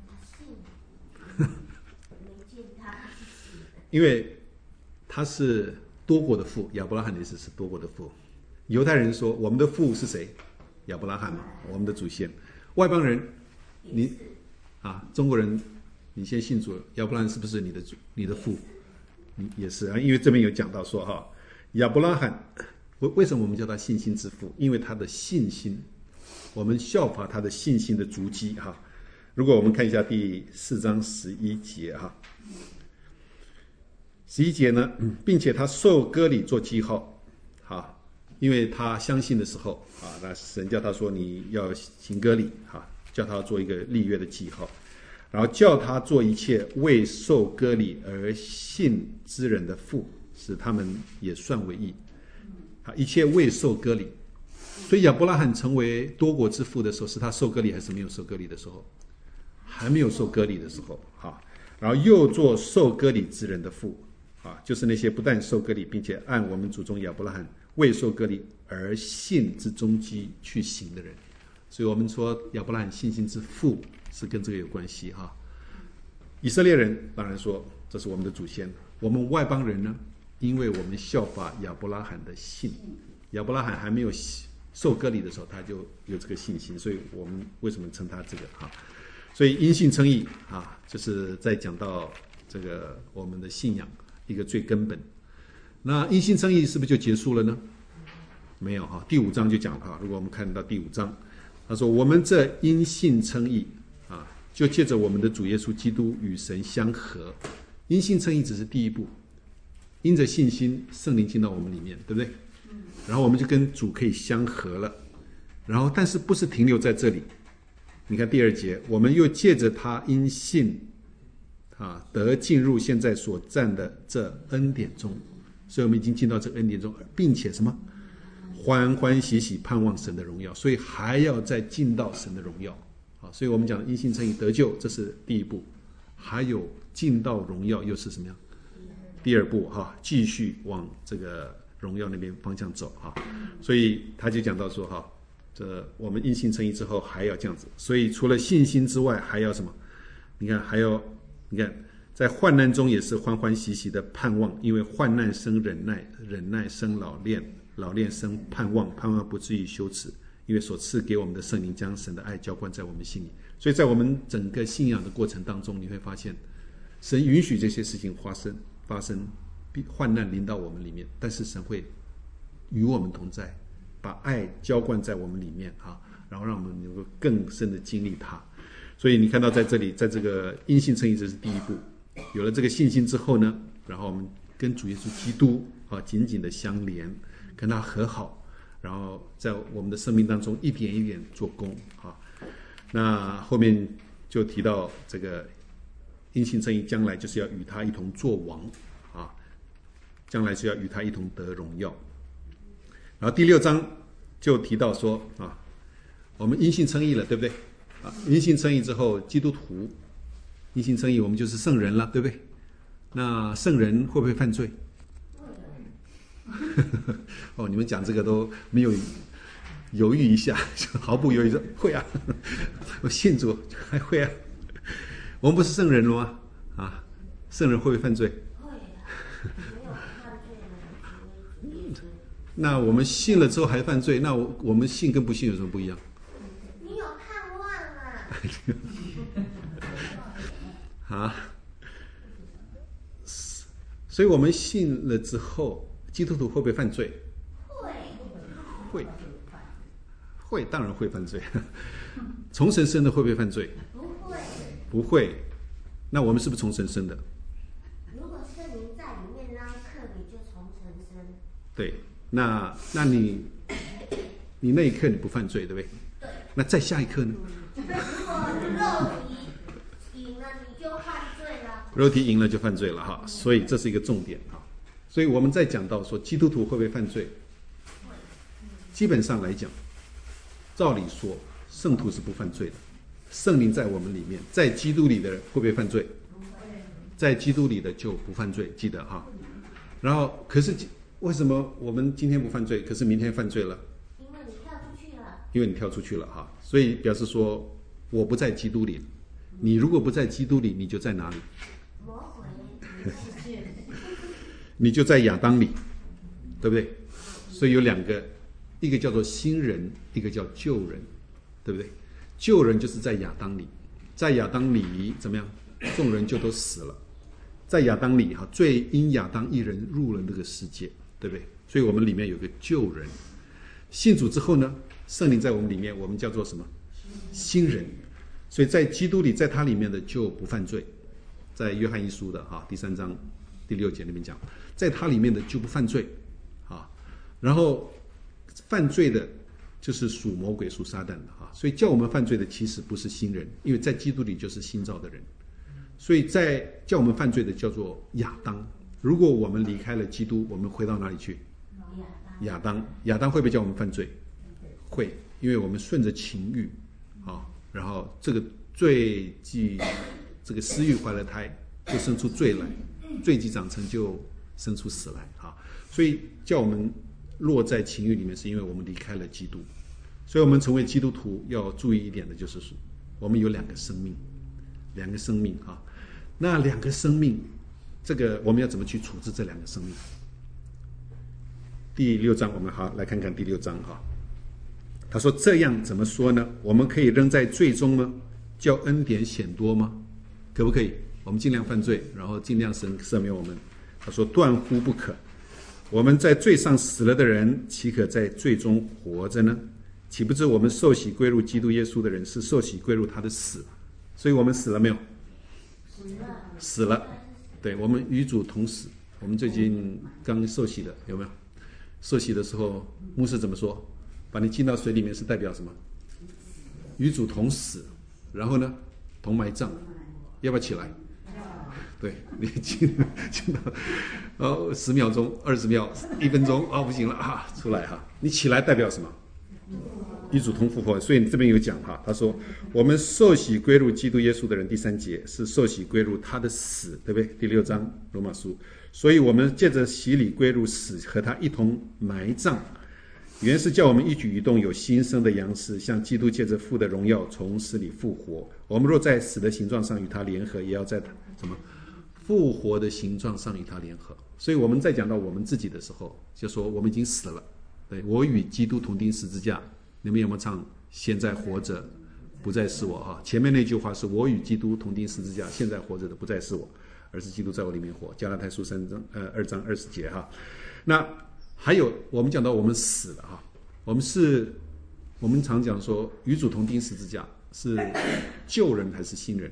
因为他是多国的父，亚伯拉罕的意思是多国的父。犹太人说我们的父是谁？亚伯拉罕嘛，我们的祖先。外邦人，你中国人，你先信主，亚伯拉罕是不是你的父？也是因为这边有讲到说亚伯拉罕为什么我们叫他信心之父？因为他的信心，我们效法他的信心的足迹如果我们看一下第4章11节11节呢，并且他受割礼做记号因为他相信的时候那神叫他说你要行割礼叫他做一个立约的记号，然后叫他做一切未受割礼而信之人的父，使他们也算为义一切未受割礼。所以亚伯拉罕成为多国之父的时候，是他受割礼还是没有受割礼的时候？还没有受割礼的时候然后又做受割礼之人的父就是那些不但受割礼，并且按我们祖宗亚伯拉罕未受割礼而信之踪迹去行的人。所以我们说亚伯拉罕信心之父是跟这个有关系以色列人当然说这是我们的祖先，我们外邦人呢，因为我们效法亚伯拉罕的信，亚伯拉罕还没有受割礼的时候，他就有这个信心，所以我们为什么称他这个哈？所以因信称义啊，就是在讲到这个我们的信仰一个最根本。那因信称义是不是就结束了呢？没有哈，第5章就讲了哈。如果我们看到第5章，他说我们这因信称义啊，就借着我们的主耶稣基督与神相合。因信称义只是第一步，因着信心，圣灵进到我们里面，对不对？然后我们就跟主可以相合了。然后但是不是停留在这里？你看第2节，我们又借着他因信啊，得进入现在所占的这恩典中。所以我们已经进到这个恩典中，并且什么？欢欢喜喜盼望神的荣耀，所以还要再进到神的荣耀啊！所以我们讲因信称义得救，这是第一步，还有进到荣耀又是什么样？第2步哈，继续往这个荣耀那边方向走哈。所以他就讲到说哈，这我们因信称义之后还要这样子，所以除了信心之外还要什么？你看还要你看。在患难中也是欢欢喜喜的盼望，因为患难生忍耐，忍耐生老练，老练生盼望，盼望不至于羞耻，因为所赐给我们的圣灵将神的爱浇灌在我们心里。所以在我们整个信仰的过程当中，你会发现神允许这些事情发生，患难临到我们里面，但是神会与我们同在，把爱浇灌在我们里面啊，然后让我们能够更深的经历它。所以你看到在这里，在这个因信称义，这是第一步。有了这个信心之后呢，然后我们跟主耶稣基督啊紧紧的相连，跟他和好，然后在我们的生命当中一点一点做工啊。那后面就提到这个因信称义，将来就是要与他一同作王啊，将来是要与他一同得荣耀。然后第6章就提到说啊，我们因信称义了，对不对？啊，因信称义之后，基督徒因信称义，我们就是圣人了，对不对？那圣人会不会犯罪？哦，你们讲这个都没有犹豫一下，毫不犹豫说会啊，我信主还会啊。我们不是圣人了吗？啊，圣人会不会犯罪？会啊，没有犯罪。那我们信了之后还犯罪，那我们信跟不信有什么不一样？ 你有盼望啊！ 啊，所以我们信了之后，基督徒会不会犯罪？会，当然会犯罪。从神生的会不会犯罪？不会。那我们是不是从神生的？ 如果圣灵在里面那一刻，你就从神生。 对，那你那一刻你不犯罪，对不对？ 对。 那再下一刻呢？ 如果肉体赢了，你就犯罪了。 肉体赢了就犯罪了哈，所以这是一个重点哈。所以我们在讲到说基督徒会不会犯罪，基本上来讲，照理说圣徒是不犯罪的，圣灵在我们里面，在基督里的人会不会犯罪？在基督里的就不犯罪，记得哈。然后可是为什么我们今天不犯罪，可是明天犯罪了？ 因为你跳出去了。 因为你跳出去了哈，所以表示说我不在基督里。你如果不在基督里，你就在哪里？ 魔鬼你就在亚当里，对不对？所以有2个，一个叫做新人，一个叫旧人，对不对？旧人就是在亚当里，在亚当里怎么样？众人就都死了。在亚当里哈，罪因亚当一人入了这个世界，对不对？所以我们里面有个旧人。信主之后呢，圣灵在我们里面，我们叫做什么？新人。所以在基督里，在他里面的就不犯罪。在约翰一书的第3章第6节那边讲，在他里面的就不犯罪啊。然后犯罪的就是属魔鬼、属撒旦的啊。所以叫我们犯罪的其实不是新人，因为在基督里就是新造的人。所以在叫我们犯罪的叫做亚当。如果我们离开了基督，我们回到哪里去？亚当。亚当会不会叫我们犯罪？会，因为我们顺着情欲啊，然后这个罪既这个私欲怀了胎，就生出罪来，罪既长成就生出死来啊。所以叫我们落在情欲里面，是因为我们离开了基督。所以我们成为基督徒要注意一点的就是我们有2个生命，2个生命啊。那2个生命，这个我们要怎么去处置这2个生命？第6章我们好来看看第6章哈。 他说这样怎么说呢？我们可以扔在罪中吗？叫恩典显多吗？可不可以？我们尽量犯罪，然后尽量神赦免我们。他说断乎不可。我们在罪上死了的人，岂可在罪中活着呢？岂不知我们受洗归入基督耶稣的人，是受洗归入他的死。所以我们死了没有？死了。对，我们与主同死。我们最近刚受洗的，有没有？受洗的时候，牧师怎么说？把你浸到水里面是代表什么？与主同死，然后呢，同埋葬。要不要起来？对，你浸到10秒钟、20秒、1分钟，不行了啊，出来哈。你起来代表什么？与主同复活。所以你这边有讲哈，他说我们受洗归入基督耶稣的人，第3节是受洗归入他的死，对不对？第6章罗马书。所以我们借着洗礼归入死，和他一同埋葬。原是叫我们一举一动有新生的样式，像基督借着父的荣耀从死里复活。我们若在死的形状上与他联合，也要在什么复活的形状上与他联合。所以我们在讲到我们自己的时候，就说我们已经死了。对，我与基督同钉十字架。你们有没有唱现在活着不再是我哈？前面那句话是我与基督同钉十字架，现在活着的不再是我，而是基督在我里面活。加拉太书2章20节哈。那还有我们讲到我们死了哈，我们常讲说与主同钉十字架是旧人还是新人？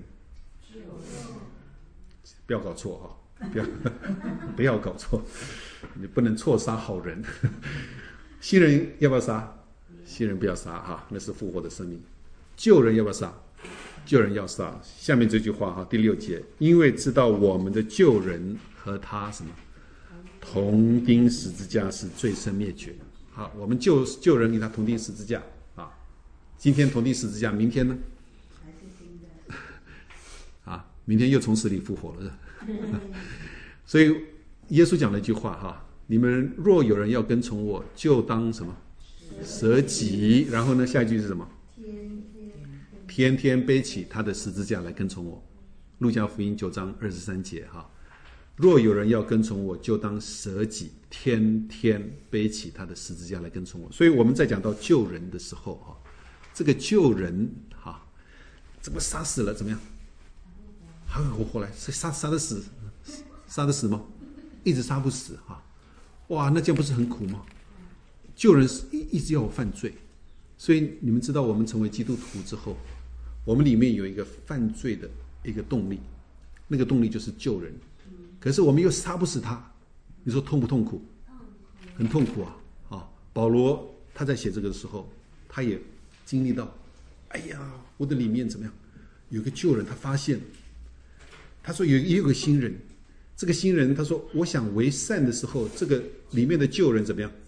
不要搞错哈，不要搞错，你不能错杀好人。新人要不要杀？新人不要杀哈，那是复活的生命。旧人要不要杀？旧人要杀。下面这句话哈，第6节，因为知道我们的旧人和他什么同钉十字架是罪身灭绝。好，我们旧人与他同钉十字架啊，今天同钉十字架，明天呢？啊，明天又从死里复活了。所以耶稣讲了一句话哈，你们若有人要跟从我，就当什么？舍己。然后呢，下一句是什么？天天背起他的十字架来跟从我。路加福音9章23节哈。若有人要跟从我，就当舍己，天天背起他的十字架来跟从我。所以我们在讲到救人的时候哈，这个救人哈，怎么杀死了怎么样？还会活过来？杀得死？杀得死吗？一直杀不死哈。哇，那这样不是很苦吗？救人一直要我犯罪，所以你们知道我们成为基督徒之后，我们里面有一个犯罪的一个动力，那个动力就是救人。可是我们又杀不死他，你说痛不痛苦？很痛苦啊！保罗他在写这个的时候，他也经历到，哎呀，我的里面怎么样？有个旧人，他发现，他说也有个新人，这个新人他说，我想为善的时候，这个里面的旧人怎么样？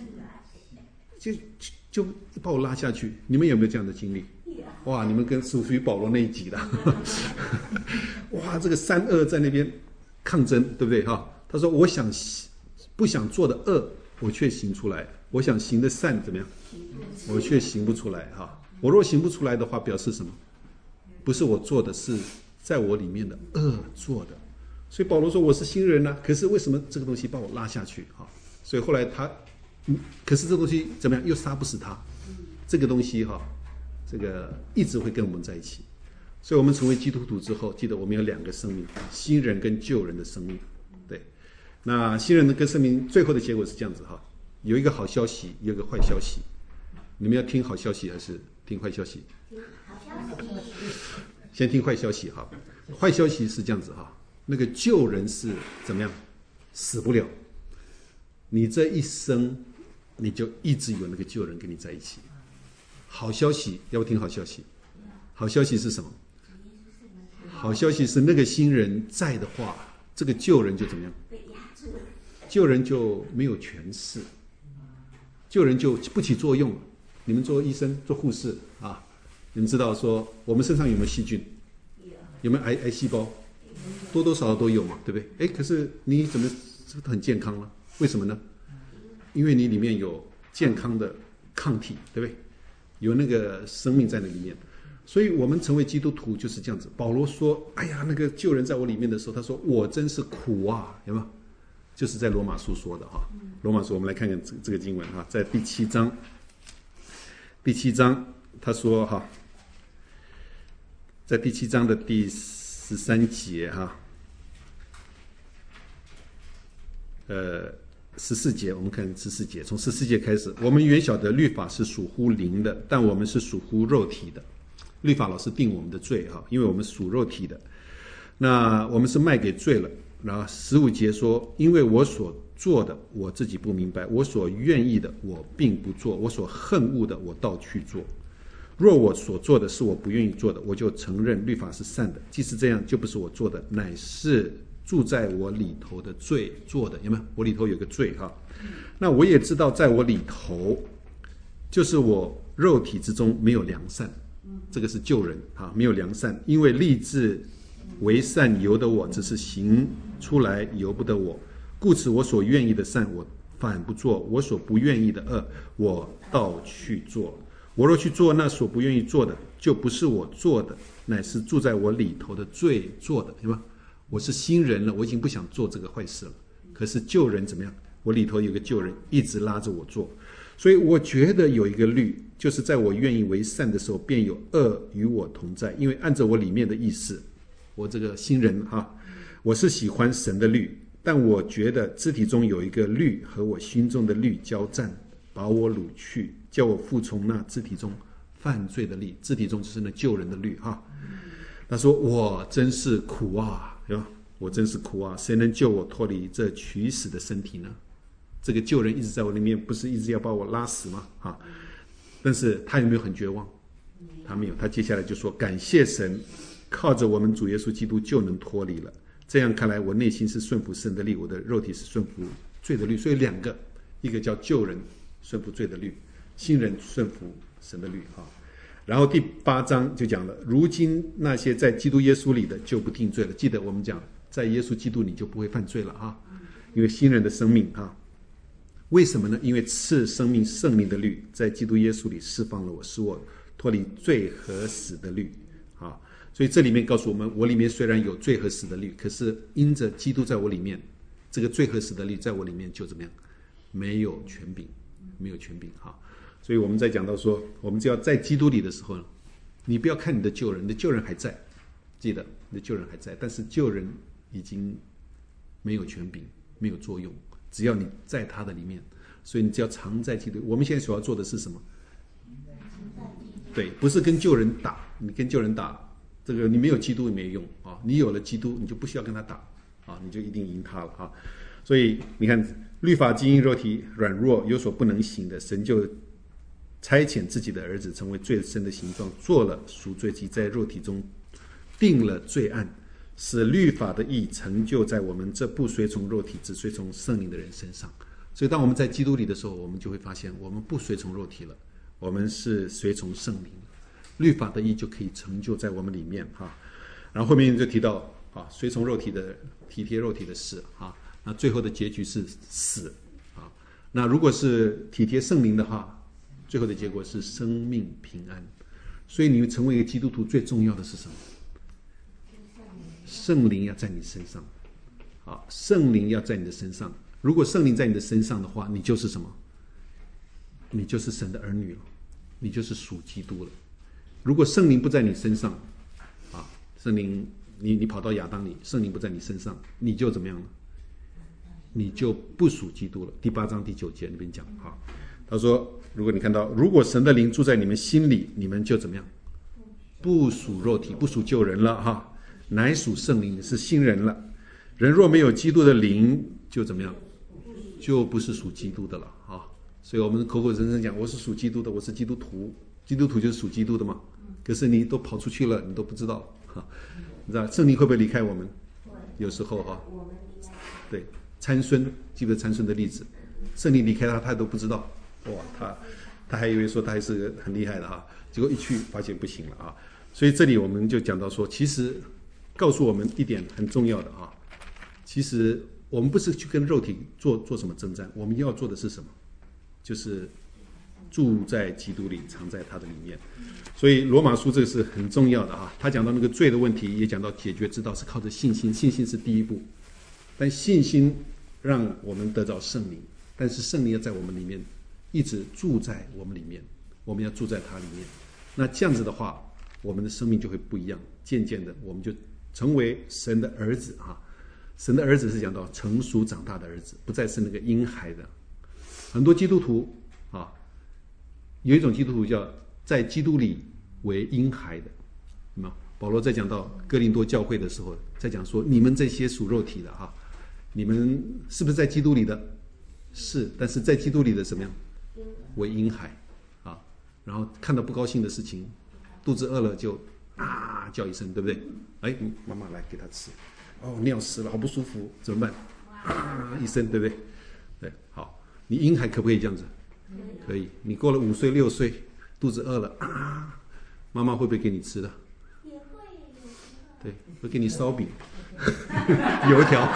就把我拉下去。你们有没有这样的经历？哇，你们跟属于保罗那一集的。哇，这个3恶在那边抗争，对不对哈？他说：“我想不想做的恶，我却行出来；我想行的善，怎么样？我却行不出来哈。我若行不出来的话，表示什么？不是我做的，是在我里面的恶做的。所以保罗说我是新人啊，可是为什么这个东西把我拉下去哈？所以后来他，可是这东西怎么样？又杀不死他。这个东西哈，这个一直会跟我们在一起。”所以我们成为基督徒之后，记得我们有2个生命，新人跟旧人的生命。对，那新人的跟生命最后的结果是这样子哈，有一个好消息，有一个坏消息。你们要听好消息还是听坏消息？ 好消息。 先听坏消息哈。坏消息是这样子哈，那个旧人是怎么样？死不了。你这一生你就一直有那个旧人跟你在一起。好消息，要不听好消息？好消息是什么？好消息是那个新人在的话，这个旧人就怎么样？旧人就没有权势，旧人就不起作用了。你们做医生、做护士啊，你们知道说我们身上有没有细菌？有没有癌细胞？多多少少都有嘛，对不对？可是你怎么是不是很健康了？为什么呢？因为你里面有健康的抗体，对不对？有那个生命在那里面。所以我们成为基督徒就是这样子。保罗说：“哎呀，那个旧人在我里面的时候，他说我真是苦啊，有没有？就是在罗马书说的哈。罗马书我们来看看这个经文哈，在第7章第7章他说哈，在第7章的第13节哈，14节，我们看14节，从14节开始，我们原晓得律法是属乎灵的，但我们是属乎肉体的。律法老是定我们的罪哈，因为我们属肉体的，那我们是卖给罪了。然后15节说，因为我所做的我自己不明白，我所愿意的我并不做，我所恨恶的我倒去做。若我所做的是我不愿意做的，我就承认律法是善的。即是这样，就不是我做的，乃是住在我里头的罪做的。有没有？我里头有个罪哈。那我也知道，在我里头，就是我肉体之中没有良善。这个是救人哈，没有良善，因为立志为善由得我，只是行出来由不得我。故此，我所愿意的善我反不做，我所不愿意的恶我倒去做。我若去做那所不愿意做的，就不是我做的，乃是住在我里头的罪做的，对吗？我是新人了，我已经不想做这个坏事了。可是旧人怎么样？我里头有个旧人一直拉着我做，所以我觉得有一个律，就是在我愿意为善的时候，便有恶与我同在。因为按照我里面的意思，我这个新人哈，我是喜欢神的律，但我觉得肢体中有一个律和我心中的律交战，把我掳去，叫我服从那肢体中犯罪的律。肢体中就是那救人的律哈。他说我真是苦啊，对吧？我真是苦啊，谁能救我脱离这取死的身体呢？这个救人一直在我里面，不是一直要把我拉死吗？哈，但是他有没有很绝望？他没有，他接下来就说感谢神，靠着我们主耶稣基督就能脱离了。这样看来，我内心是顺服神的律，我的肉体是顺服罪的律。所以两个，一个叫救人顺服罪的律，新人顺服神的律哈。然后第8章就讲了，如今那些在基督耶稣里的就不定罪了。记得我们讲，在耶稣基督里就不会犯罪了哈，因为新人的生命哈。为什么呢？因为赐生命圣灵的律在基督耶稣里释放了我，使我脱离罪和死的律啊。所以这里面告诉我们，我里面虽然有罪和死的律，可是因着基督在我里面，这个罪和死的律在我里面就怎么样？没有权柄，没有权柄哈。所以我们在讲到说，我们只要在基督里的时候，你不要看你的旧人，你的旧人还在，记得你的旧人还在，但是旧人已经没有权柄，没有作用。只要你在他的里面，所以你只要常在基督。我们现在所要做的是什么？对，不是跟旧人打，你跟旧人打，这个你没有基督也没用啊。你有了基督，你就不需要跟他打啊，你就一定赢他了啊。所以你看，律法基因肉体软弱，有所不能行的，神就差遣自己的儿子成为最深的形状，做了赎罪祭，在肉体中定了罪案，使律法的义成就在我们这不随从肉体只随从圣灵的人身上。所以当我们在基督里的时候，我们就会发现我们不随从肉体了，我们是随从圣灵，律法的义就可以成就在我们里面哈。然后后面就提到啊，随从肉体的体贴肉体的事啊，那最后的结局是死啊。那如果是体贴圣灵的话，最后的结果是生命平安。所以你成为一个基督徒最重要的是什么？圣灵要在你身上啊，圣灵要在你的身上。如果圣灵在你的身上的话，你就是什么？你就是神的儿女了，你就是属基督了。如果圣灵不在你身上啊，圣灵你跑到亚当里，圣灵不在你身上，你就怎么样呢？你就不属基督了。第8章第9节那边讲哈，他说如果你看到，如果神的灵住在你们心里，你们就怎么样？不属肉体，不属旧人了哈，乃属圣灵，是新人了。人若没有基督的灵，就怎么样？就不是属基督的了啊。所以我们口口声声讲我是属基督的，我是基督徒，基督徒就是属基督的嘛。可是你都跑出去了，你都不知道哈。你知道圣灵会不会离开我们？有时候哈，对，参孙，记不记得参孙的例子？圣灵离开他，他都不知道。哇，他还以为说他还是很厉害的哈，结果一去发现不行了啊。所以这里我们就讲到说，其实告诉我们一点很重要的啊，其实我们不是去跟肉体做什么征战，我们要做的是什么？就是住在基督里，藏在他的里面。所以罗马书这个是很重要的啊，他讲到那个罪的问题，也讲到解决之道是靠着信心，信心是第一步，但信心让我们得到圣灵，但是圣灵要在我们里面一直住在我们里面， 我们要住在他里面。那这样子的话，我们的生命就会不一样，渐渐的我们就成为神的儿子哈。神的儿子是讲到成熟长大的儿子，不再是那个婴孩的。很多基督徒啊，有一种基督徒叫在基督里为婴孩的。那么保罗在讲到哥林多教会的时候，在讲说你们这些属肉体的哈，你们是不是在基督里的？是，但是在基督里的怎么样？为婴孩啊，然后看到不高兴的事情，肚子饿了就啊叫一声，对不对？哎，妈妈来给他吃。哦，尿湿了，好不舒服，怎么办？啊一声，对不对？对，好，你婴孩可不可以这样子？可以。你过了5岁6岁，肚子饿了啊，妈妈会不会给你吃的？ 也会有。 对，会给你烧饼、油条。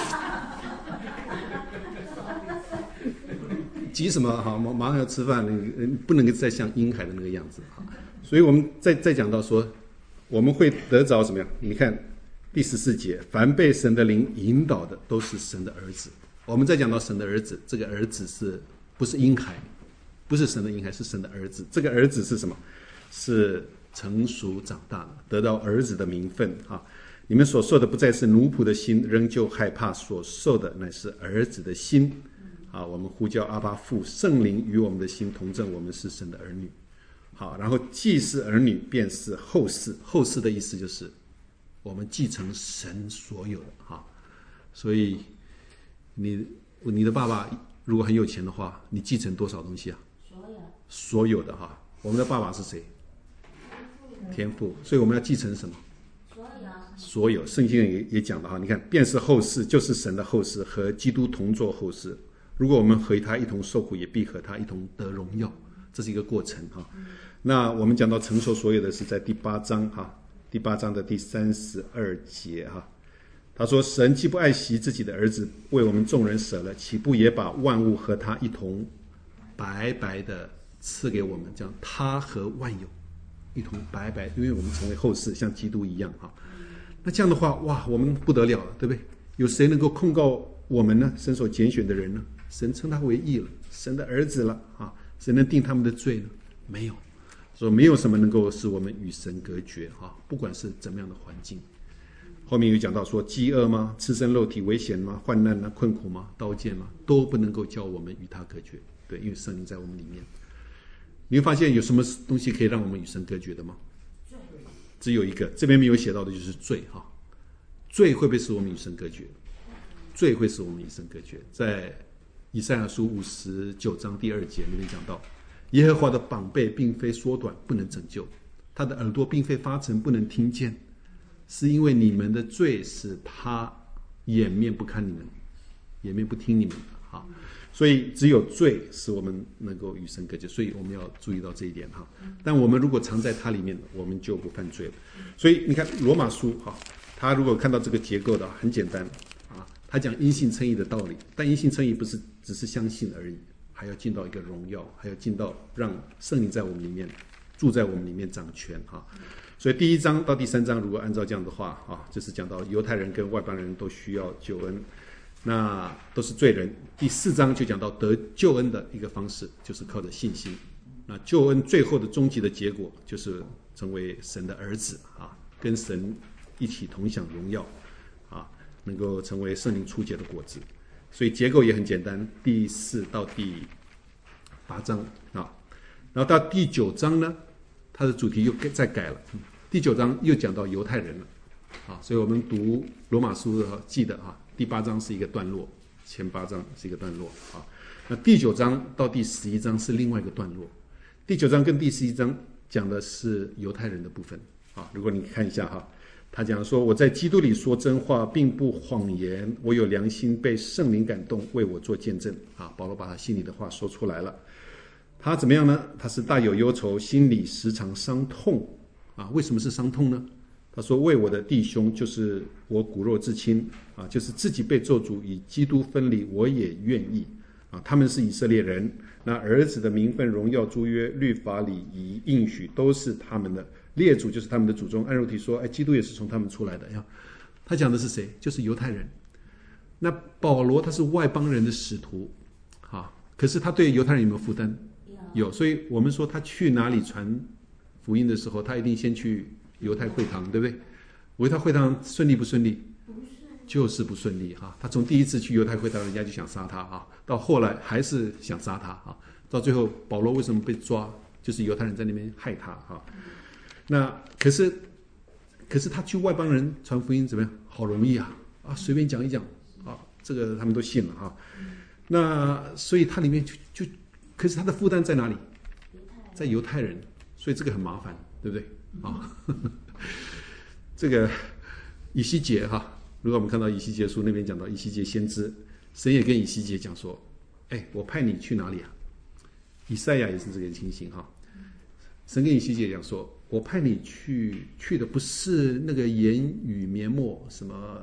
急什么？好，马上要吃饭，不能再像婴孩的那个样子哈。所以我们再讲到说，我们会得着怎么样？你看第14节，凡被神的灵引导的，都是神的儿子。我们再讲到神的儿子，这个儿子是不是婴孩？不是神的婴孩，是神的儿子。这个儿子是什么？是成熟长大的，得到儿子的名分啊。你们所受的不再是奴仆的心，仍旧害怕；所受的乃是儿子的心。啊，我们呼叫阿爸父，圣灵与我们的心同证，我们是神的儿女。好，然后既是儿女，便是后嗣。后嗣的意思就是我们继承神所有的哈。所以你的爸爸如果很有钱的话，你继承多少东西啊？所有的哈。我们的爸爸是谁？天父。所以我们要继承什么？所有。圣经也讲了哈，你看，便是后嗣，就是神的后嗣，和基督同作后嗣。如果我们和他一同受苦，也必和他一同得荣耀，这是一个过程哈。那我们讲到承受所有的是在第8章哈，第8章的第32节哈。他说：“神既不爱惜自己的儿子，为我们众人舍了，岂不也把万物和他一同白白的赐给我们？这样，他和万有一同白白，因为我们成为后嗣，像基督一样哈。那这样的话，哇，我们不得了了，对不对？有谁能够控告我们呢？神所拣选的人呢？神称他为义了，神的儿子了啊！谁能定他们的罪呢？没有，说没有什么能够使我们与神隔绝啊！不管是怎么样的环境。后面有讲到说，饥饿吗？赤身肉体危险吗？患难吗？困苦吗？刀剑吗？都不能够叫我们与他隔绝。对，因为圣灵在我们里面。你会发现有什么东西可以让我们与神隔绝的吗？只有一个，这边没有写到的就是罪哈。罪会不会使我们与神隔绝？罪会使我们与神隔绝。在以赛亚书59章第2节里面讲到，耶和华的膀臂并非缩短，不能拯救；他的耳朵并非发沉，不能听见。是因为你们的罪使他掩面不看你们，掩面不听你们哈。所以只有罪使我们能够与神隔绝，所以我们要注意到这一点哈。但我们如果藏在他里面，我们就不犯罪了。所以你看罗马书哈，他如果看到这个结构的很简单啊，他讲因信称义的道理，但因信称义不是只是相信而已，还要进到一个荣耀，还要进到让圣灵在我们里面住在我们里面掌权哈。所以第1章到第3章，如果按照这样的话啊，就是讲到犹太人跟外邦人都需要救恩，那都是罪人。第4章就讲到得救恩的一个方式，就是靠着信心。那救恩最后的终极的结果，就是成为神的儿子啊，跟神一起同享荣耀啊，能够成为圣灵初结的果子。所以结构也很简单，第4到第8章啊，然后到第9章呢，它的主题又再改了。第9章又讲到犹太人了，啊，所以我们读罗马书的记得啊，第8章是一个段落，前8章是一个段落啊。那第9章到第11章是另外一个段落。第9章跟第11章讲的是犹太人的部分啊。如果你看一下哈，他讲说我在基督里说真话，并不谎言，我有良心，被圣灵感动，为我做见证啊。保罗把他心里的话说出来了。他怎么样呢？他是大有忧愁，心里时常伤痛啊。为什么是伤痛呢？他说为我的弟兄，就是我骨肉至亲啊，就是自己被咒诅与基督分离，我也愿意啊。他们是以色列人，那儿子的名分、荣耀、诸约、律法、礼仪、应许都是他们的，列祖就是他们的祖宗。按肉体说，哎，基督也是从他们出来的呀。他讲的是谁？就是犹太人。那保罗他是外邦人的使徒啊，可是他对犹太人有没有负担？ 有，所以我们说他去哪里传福音的时候，他一定先去犹太会堂，对不对？犹太会堂顺利不顺利？就是不顺利哈。他从第一次去犹太会堂，人家就想杀他啊，到后来还是想杀他啊，到最后保罗为什么被抓？就是犹太人在那边害他哈。那可是他去外邦人传福音怎么样？好容易啊，随便讲一讲啊，这个他们都信了哈。那所以他里面就可是他的负担在哪里？在犹太人，所以这个很麻烦，对不对啊？这个以西结哈。如果我们看到以西结书那边讲到以西结先知，神也跟以西结讲说：“我派你去哪里啊？”以赛亚也是这个情形哈。神跟以西结讲说：“我派你去的不是那个言语绵默什么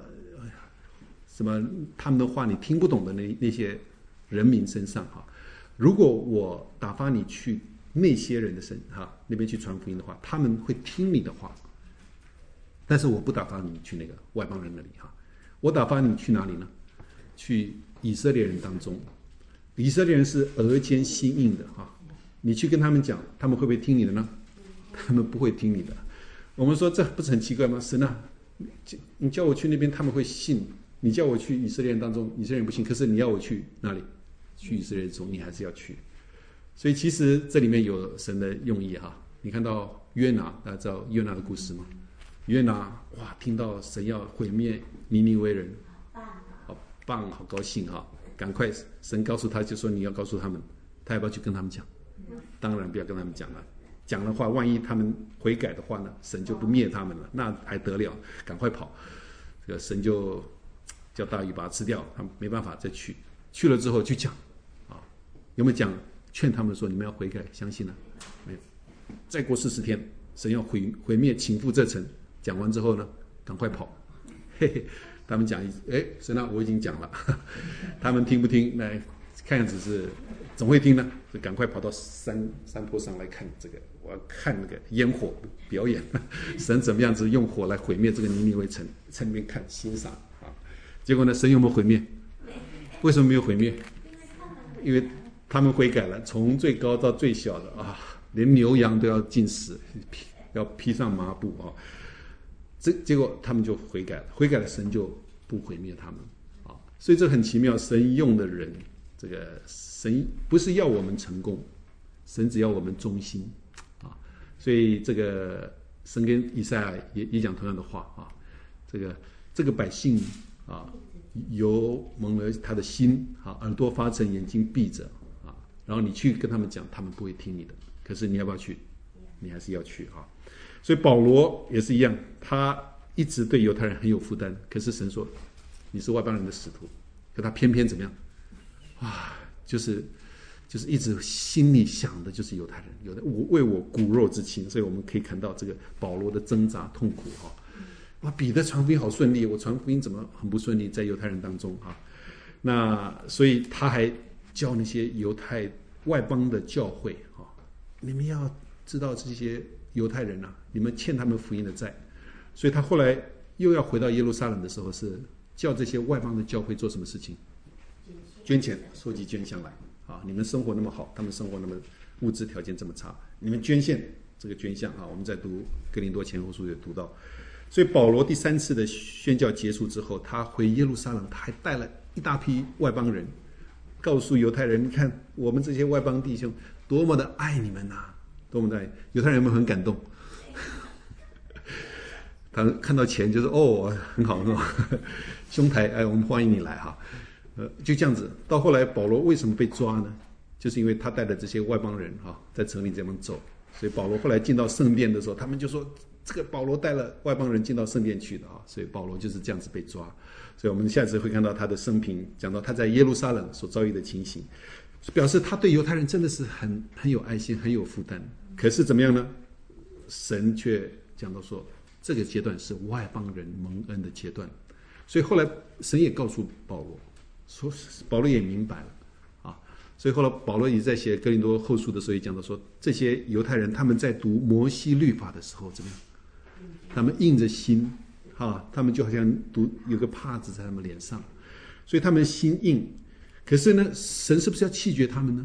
他们的话你听不懂的那些人民身上哈。如果我打发你去那些人的那边去传福音的话，他们会听你的话。但是我不打发你去那个外邦人那里哈，我打发你去哪里呢？去以色列人当中。以色列人是耳尖心硬的哈，你去跟他们讲，他们会不会听你的呢？他们不会听你的。我们说这不是很奇怪吗？神啊，你叫我去那边，他们会信；你叫我去以色列人当中，以色列人不信。可是你要我去哪里？去以色列人中，你还是要去。所以其实这里面有神的用意哈。你看到约拿，大家知道约拿的故事吗？约拿听到神要毁灭尼尼微人，好棒，好高兴哈！赶快，神告诉他就说你要告诉他们，他要不要去跟他们讲？当然不要跟他们讲了，讲的话，万一他们悔改的话呢，神就不灭他们了，那还得了？赶快跑！这个神就叫大鱼把他吃掉，他们没办法再去。去了之后就讲啊，有没有讲劝他们说你们要悔改，相信呢？没有。再过40天，神要毁灭倾覆这城。讲完之后呢，赶快跑，嘿嘿，他们讲神啊，我已经讲了，他们听不听？那看样子是总会听呢，就赶快跑到山坡上来看这个，我要看那个烟火表演，神怎么样子用火来毁灭这个尼尼微城，在那边看欣赏啊。结果呢，神有没有毁灭？为什么没有毁灭？因为他们悔改了，从最高到最小的啊，连牛羊都要禁食，要披上麻布啊。结果他们就悔改了，悔改了，神就不毁灭他们啊。所以这很奇妙，神用的人，这个神不是要我们成功，神只要我们忠心啊。所以这个神跟以赛亚也讲同样的话啊。这个百姓啊，油蒙了他的心啊，耳朵发沉，眼睛闭着啊。然后你去跟他们讲，他们不会听你的。可是你要不要去？你还是要去啊。所以保罗也是一样，他一直对犹太人很有负担。可是神说你是外邦人的使徒，可他偏偏怎么样？就是一直心里想的就是犹太人，有的为我骨肉之亲。所以我们可以看到这个保罗的挣扎痛苦哈。彼得传福音好顺利，我传福音怎么很不顺利？在犹太人当中啊，那所以他还教那些犹太外邦的教会啊，你们要知道这些犹太人啊，你们欠他们福音的债。所以他后来又要回到耶路撒冷的时候，是叫这些外邦的教会做什么事情？捐钱，收集捐项来啊！你们生活那么好，他们生活那么物质条件这么差，你们捐献这个捐项啊！我们在读哥林多前后书也读到。所以保罗第3次的宣教结束之后，他回耶路撒冷，他还带了一大批外邦人，告诉犹太人，你看我们这些外邦弟兄多么的爱你们啊，多么的爱。犹太人有没有很感动？他看到钱就是很好很好，兄台我们欢迎你来哈。就这样子。到后来保罗为什么被抓呢？就是因为他带着这些外邦人在城里这样走。所以保罗后来进到圣殿的时候，他们就说这个保罗带了外邦人进到圣殿去的所以保罗就是这样子被抓。所以我们下次会看到他的生平，讲到他在耶路撒冷所遭遇的情形，表示他对犹太人真的是很有爱心，很有负担。可是怎么样呢？神却讲到说，这个阶段是外邦人蒙恩的阶段。所以后来神也告诉保罗，说保罗也明白了所以后来保罗也在写哥林多后书的时候也讲到说，这些犹太人他们在读摩西律法的时候怎么样？他们硬着心他们就好像有个帕子在他们脸上，所以他们心硬。可是呢，神是不是要弃绝他们呢？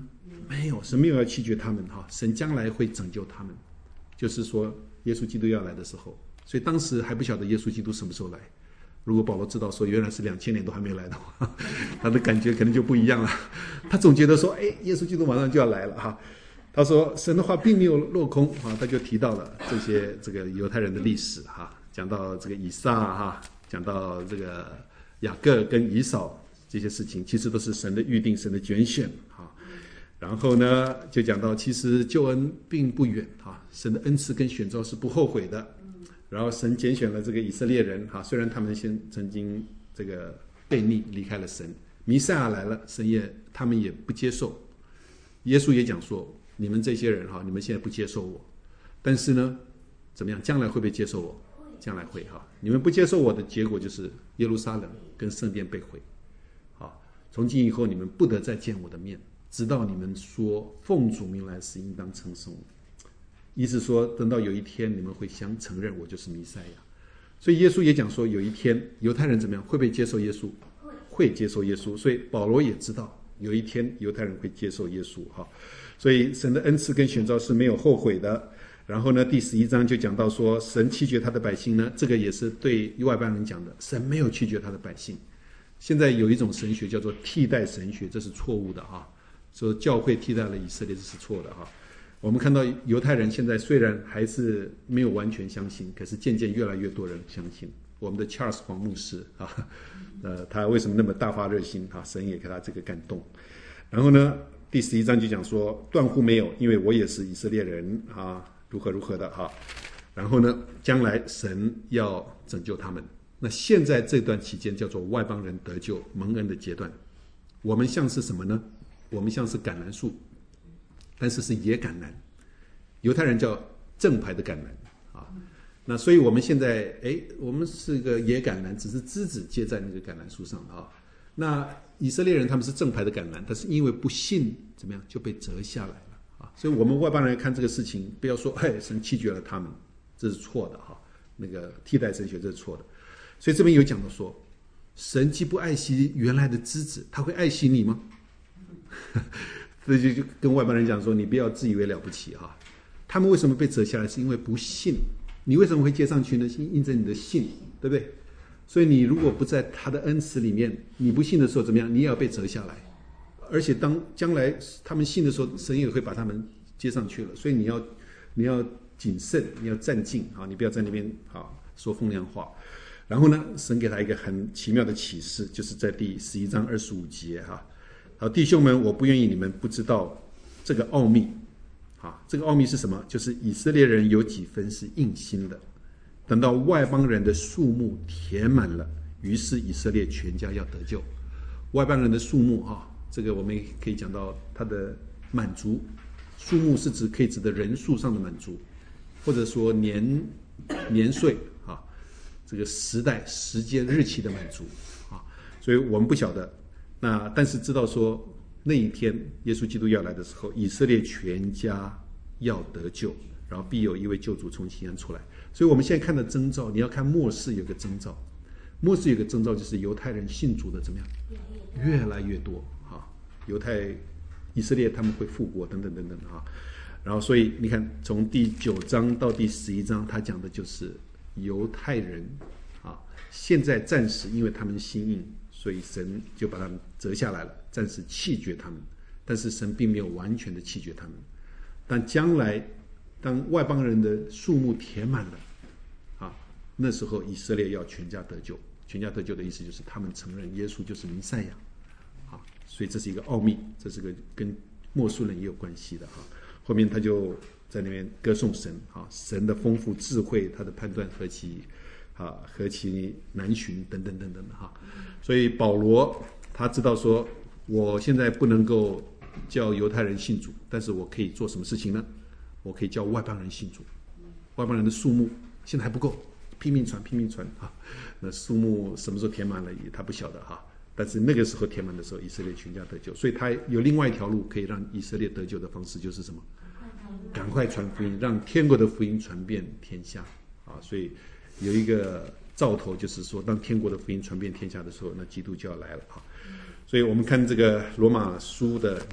没有，神没有要弃绝他们哈，神将来会拯救他们，就是说耶稣基督要来的时候，所以当时还不晓得耶稣基督什么时候来。如果保罗知道说原来是2000年都还没来的话，他的感觉可能就不一样了。他总觉得说，耶稣基督马上就要来了哈。他说神的话并没有落空啊，他就提到了这个犹太人的历史哈，讲到这个以撒哈，讲到这个雅各跟以扫这些事情，其实都是神的预定，神的拣选哈。然后呢，就讲到其实救恩并不远哈，神的恩赐跟选召是不后悔的。然后神拣选了这个以色列人哈，虽然他们曾经这个悖逆离开了神，弥赛亚来了，他们也不接受。耶稣也讲说，你们这些人哈，你们现在不接受我，但是呢，怎么样？将来会不会接受我？将来会哈。你们不接受我的结果就是耶路撒冷跟圣殿被毁。好，从今以后你们不得再见我的面，直到你们说奉主名来是应当称颂。意思说，等到有一天你们会承认我就是弥赛亚。所以耶稣也讲说，有一天犹太人怎么样？会不会接受耶稣？会接受耶稣。所以保罗也知道，有一天犹太人会接受耶稣哈。所以神的恩赐跟选召是没有后悔的。然后呢，第11章就讲到说，神弃绝他的百姓呢，这个也是对外邦人讲的，神没有弃绝他的百姓。现在有一种神学叫做替代神学，这是错误的哈。说教会替代了以色列，这是错的哈。我们看到犹太人现在虽然还是没有完全相信，可是渐渐越来越多人相信。我们的 Charles 黄牧师啊，他为什么那么大发热心啊？神也给他这个感动。然后呢，第11章就讲说，断乎没有，因为我也是以色列人啊，如何如何的哈。然后呢，将来神要拯救他们。那现在这段期间叫做外邦人得救蒙恩的阶段。我们像是什么呢？我们像是橄榄树。但是是野橄榄，犹太人叫正牌的橄榄啊。那所以我们现在我们是个野橄榄，只是枝子接在那个橄榄树上啊。那以色列人他们是正牌的橄榄，但是因为不信怎么样就被折下来了啊。所以我们外邦人看这个事情，不要说神弃绝了他们，这是错的哈。那个替代神学这是错的。所以这边有讲到说，神既不爱惜原来的枝子，他会爱惜你吗？所以就跟外邦人讲说，你不要自以为了不起哈。他们为什么被折下来？是因为不信。你为什么会接上去呢？印证你的信，对不对？所以你如果不在他的恩慈里面，你不信的时候怎么样？你也要被折下来。而且当将来他们信的时候，神也会把他们接上去了。所以你要谨慎，你要站静啊，你不要在那边说风凉话。然后呢，神给他一个很奇妙的启示，就是在第11章25节哈。好，弟兄们，我不愿意你们不知道这个奥秘。这个奥秘是什么？就是以色列人有几分是硬心的，等到外邦人的数目填满了，于是以色列全家要得救。外邦人的数目这个我们也可以讲到它的满足。数目是可以指的人数上的满足，或者说年岁这个时代、时间、日期的满足所以我们不晓得。但是知道说那一天耶稣基督要来的时候，以色列全家要得救，然后必有一位救主从西安出来。所以我们现在看的征兆，你要看末世有个征兆，末世有个征兆就是犹太人信主的怎么样？越来越多以色列他们会复国等等等等然后所以你看从第9章到第11章，他讲的就是犹太人现在暂时因为他们心硬，所以神就把他们折下来了，暂时弃绝他们。但是神并没有完全的弃绝他们。但将来当外邦人的数目填满了那时候以色列要全家得救。全家得救的意思就是他们承认耶稣就是弥赛亚所以这是一个奥秘，这是个跟末世人也有关系的后面他就在那边歌颂神神的丰富智慧，他的判断何其难寻等等等等所以保罗他知道说，我现在不能够叫犹太人信主，但是我可以做什么事情呢？我可以叫外邦人信主。外邦人的数目现在还不够，拼命传那数目什么时候填满了他不晓得但是那个时候填满的时候，以色列全家得救。所以他有另外一条路可以让以色列得救的方式，就是什么？赶快传福音，让天国的福音传遍天下所以有一个兆头，就是说当天国的福音传遍天下的时候，那基督就要来了所以我们看这个罗马书的，你看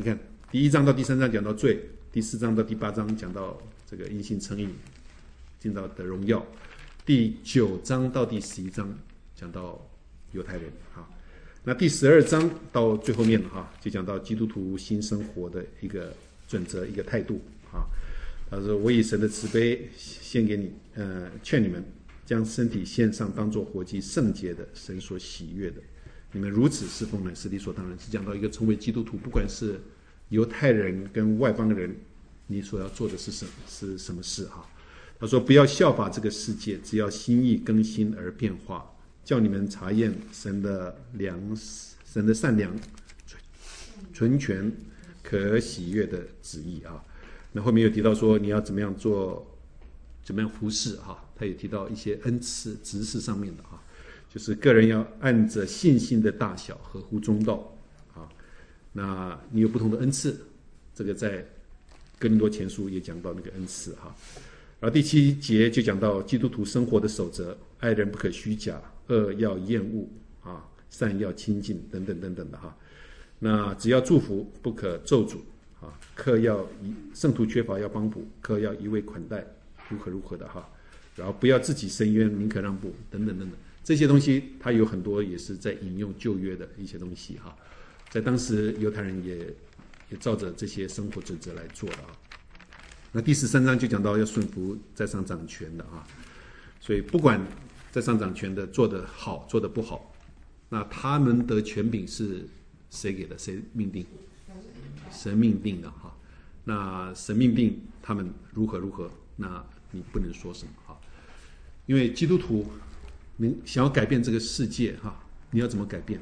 第1章到第3章讲到罪，第4章到第8章讲到这个因信称义，进到的荣耀，第9章到第11章讲到犹太人啊。那第12章到最后面哈，就讲到基督徒新生活的一个准则、一个态度啊。他说：“我以神的慈悲献给你，劝你们将身体献上，当作活祭，圣洁的，神所喜悦的。你们如此侍奉呢，是理所当然。”是讲到一个成为基督徒，不管是犹太人跟外邦人，你所要做的是什么事哈？他说：“不要效法这个世界，只要心意更新而变化。”叫你们查验神的善良、纯全、可喜悦的旨意啊。那后面又提到说你要怎么样做，怎么样服侍哈。他也提到一些恩赐、职事上面的哈，就是个人要按着信心的大小合乎中道啊。那你有不同的恩赐，这个在哥林多前书也讲到那个恩赐哈。然后第7节就讲到基督徒生活的守则：爱人不可虚假，恶要厌恶啊，善要亲近，等等等等的哈。那只要祝福，不可咒诅啊。圣徒缺乏要帮补，客要一味款待，如何的哈。然后不要自己伸冤，宁可让步，等等等等。这些东西，它有很多也是在引用旧约的一些东西哈。在当时犹太人也照着这些生活准则来做的啊。那第13章就讲到要顺服在上掌权的啊，所以不管在上掌权的做得好做得不好，那他们的权柄是谁给的？谁命定？神命定的哈。那神命定他们如何，那你不能说什么哈。因为基督徒，你想要改变这个世界哈，你要怎么改变？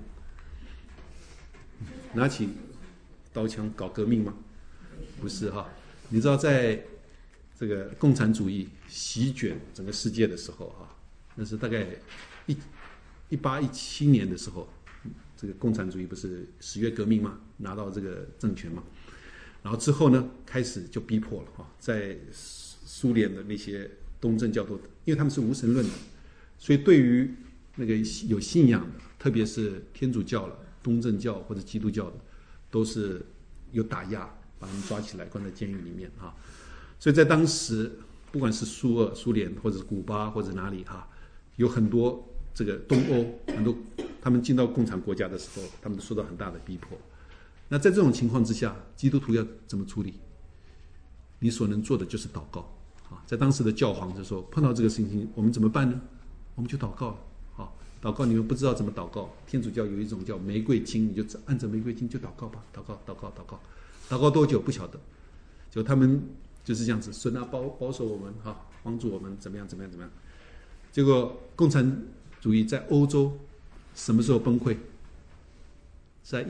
拿起刀枪搞革命吗？不是哈。你知道在这个共产主义席卷整个世界的时候啊，那是大概1817年的时候，这个共产主义不是10月革命嘛，拿到这个政权嘛，然后之后呢，开始就逼迫了哈，在苏联的那些东正教徒，因为他们是无神论的，所以对于那个有信仰的，特别是天主教了、东正教或者基督教的，都是有打压。把他们抓起来关在监狱里面啊，所以在当时，不管是苏联或者是古巴或者哪里哈，有很多这个东欧很多他们进到共产国家的时候，他们都受到很大的逼迫。那在这种情况之下，基督徒要怎么处理？你所能做的就是祷告啊。在当时的教皇就说，碰到这个事情我们怎么办呢？我们就祷告了啊。祷告你们不知道怎么祷告，天主教有一种叫玫瑰经，你就按着玫瑰经就祷告吧，祷告多久不晓得，就他们就是这样子，神啊保守我们哈，帮助我们怎么样。结果共产主义在欧洲什么时候崩溃？在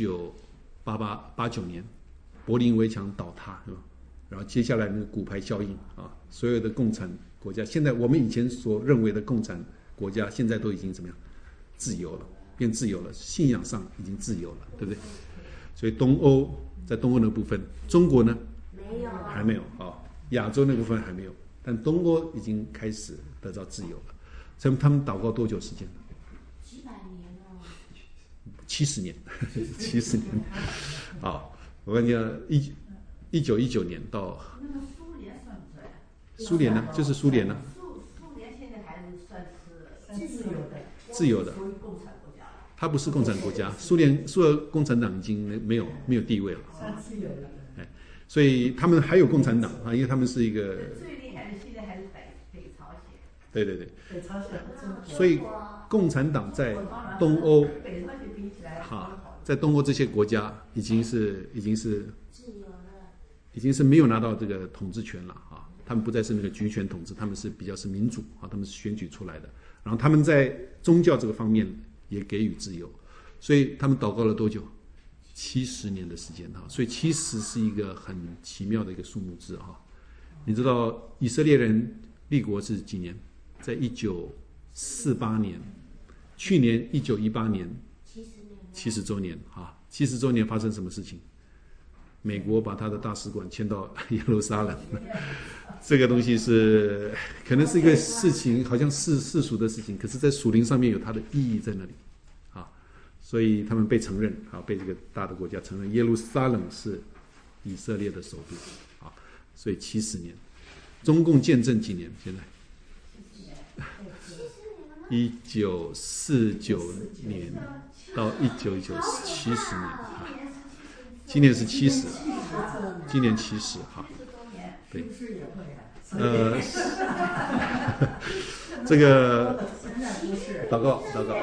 1989年，柏林围墙倒塌是吧？然后接下来那个骨牌效应啊，所有的共产国家，现在我们以前所认为的共产国家，现在都已经怎么样？自由了，变自由了，信仰上已经自由了，对不对？所以在东欧那部分，中国呢还没有啊，亚洲那部分还没有，但东欧已经开始得到自由了。所以他们祷告多久时间？ 几百年了。 70年，70年。好，我跟你讲，1919年到。 那个苏联算不算？ 苏联呢，就是苏联呢。 苏联现在还是算是自由的。 属于共产国家了。 它不是共产国家，苏俄共产党已经没有地位了。 自由了。 哎，所以他们还有共产党啊，因为他们是一个。 最厉害的现在还是北朝鲜。 对。 北朝鲜所以共产党在东欧， 北朝鲜比起来在东欧这些国家已经是自由了， 已经是没有拿到这个统治权了啊。他们不再是那个局权统治，他们是比较是民主啊，他们是选举出来的。然后他们在宗教这个方面也给予自由，所以他们祷告了多久？70年的时间哈。所以70是一个很奇妙的一个数目字哈。你知道以色列人立国是几年？在1948年，去年1918年70周年啊。70周年发生什么事情？美国把他的大使馆迁到耶路撒冷，这个东西是可能是一个事情，好像是世俗的事情，可是在属灵上面有它的意义在那里啊。所以他们被承认啊，被这个大的国家承认耶路撒冷是以色列的首都啊，所以70年。中共建政几年？现在1949年到1970年啊，今年是70，今年70哈，对，这个祷告。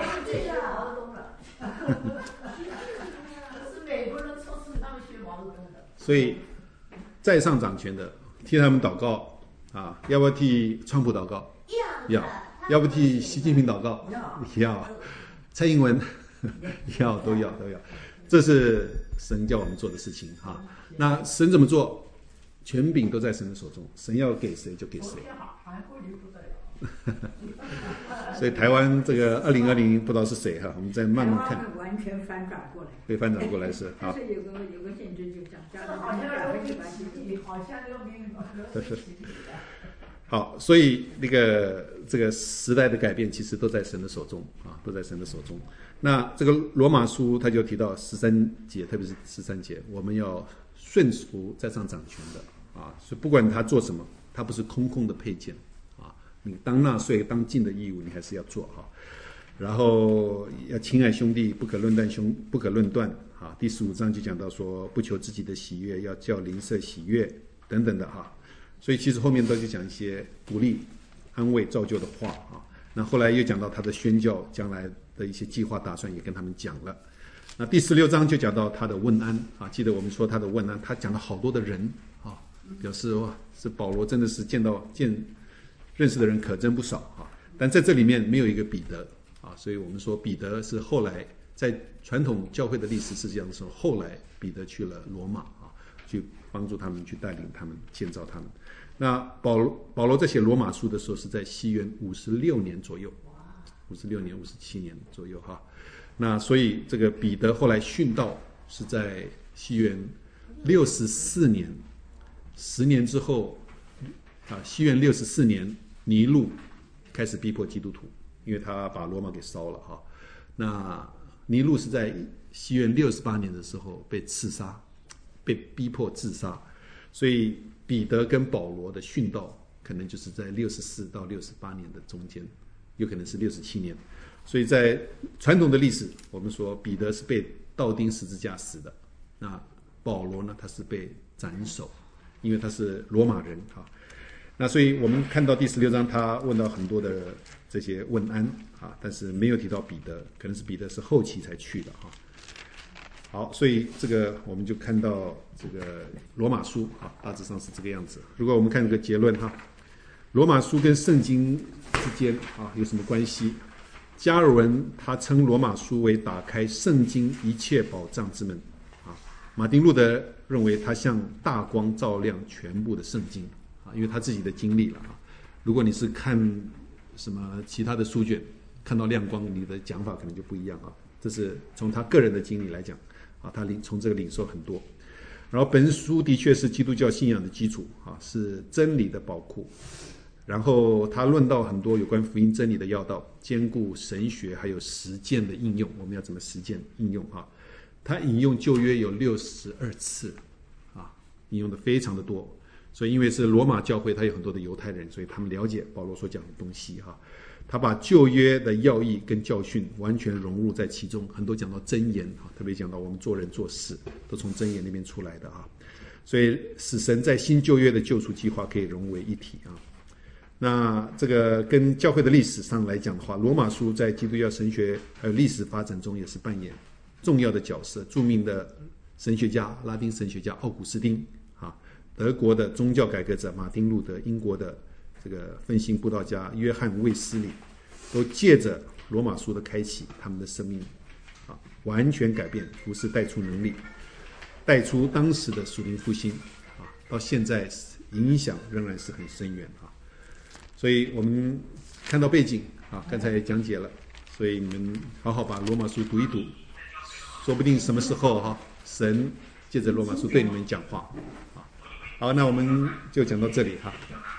所以，在上掌权的替他们祷告啊，要不要替川普祷告？要不替习近平祷告？要。蔡英文都要。这是神叫我们做的事情哈。那神怎么做？权柄都在神的手中，神要给谁就给谁。所以台湾这个2020不知道是谁哈，我们再慢慢看。 完全翻转过来， 被翻转过来是好。 但是有个见证就讲，好像又没有。 好，所以这个时代的改变其实都在神的手中啊，都在神的手中。那这个罗马书他就提到13节，特别是13节，我们要顺服在上掌权的啊，所以不管他做什么，他不是空空的配件啊，你当纳税当尽的义务，你还是要做哈。然后要亲爱兄弟，不可论断啊。第15章就讲到说，不求自己的喜悦，要叫邻舍喜悦等等的哈。所以其实后面都就讲一些鼓励、安慰、造就的话啊。那后来又讲到他的宣教，将来的一些计划打算也跟他们讲了。那第16章就讲到他的问安啊，记得我们说他的问安，他讲了好多的人啊，表示哇，是保罗真的是认识的人可真不少啊。但在这里面没有一个彼得啊，所以我们说彼得是后来在传统教会的历史是这样的时候，后来彼得去了罗马啊，去帮助他们，去带领他们，建造他们。那保罗在写罗马书的时候是在西元56年左右，56年、57年左右哈。那所以这个彼得后来殉道是在西元64年，10年之后啊，西元64年尼禄开始逼迫基督徒，因为他把罗马给烧了哈。那尼禄是在西元68年的时候被刺杀，被逼迫自杀，所以彼得跟保罗的殉道可能就是在64到68年的中间，有可能是67年。所以在传统的历史，我们说彼得是被倒钉十字架死的，那保罗呢，他是被斩首，因为他是罗马人哈。那所以我们看到第16章，他问到很多的这些问安啊，但是没有提到彼得，可能是彼得是后期才去的哈。好，所以这个我们就看到这个罗马书啊，大致上是这个样子。如果我们看这个结论哈，罗马书跟圣经之间啊有什么关系？加尔文他称罗马书为打开圣经一切宝藏之门啊。马丁路德认为他像大光照亮全部的圣经啊，因为他自己的经历了啊。如果你是看什么其他的书卷，看到亮光，你的讲法可能就不一样啊。这是从他个人的经历来讲啊，他从这个领受很多。然后本书的确是基督教信仰的基础啊，是真理的宝库。然后他论到很多有关福音真理的要道，兼顾神学还有实践的应用，我们要怎么实践应用啊？他引用旧约有62次啊，引用的非常的多。所以因为是罗马教会，他有很多的犹太人，所以他们了解保罗所讲的东西哈。他把旧约的要义跟教训完全融入在其中，很多讲到箴言啊，特别讲到我们做人做事都从箴言那边出来的啊，所以使神在新旧约的救赎计划可以融为一体啊。那这个跟教会的历史上来讲的话，罗马书在基督教神学还有历史发展中也是扮演重要的角色。著名的神学家拉丁神学家奥古斯丁啊，德国的宗教改革者马丁路德，英国的这个分心布道家约翰卫斯理，都借着罗马书的开启，他们的生命啊完全改变，不是带出能力，带出当时的属灵复兴啊，到现在影响仍然是很深远啊。所以我们看到背景啊，刚才也讲解了，所以你们好好把罗马书读一读，说不定什么时候哈，神借着罗马书对你们讲话啊。好，那我们就讲到这里哈。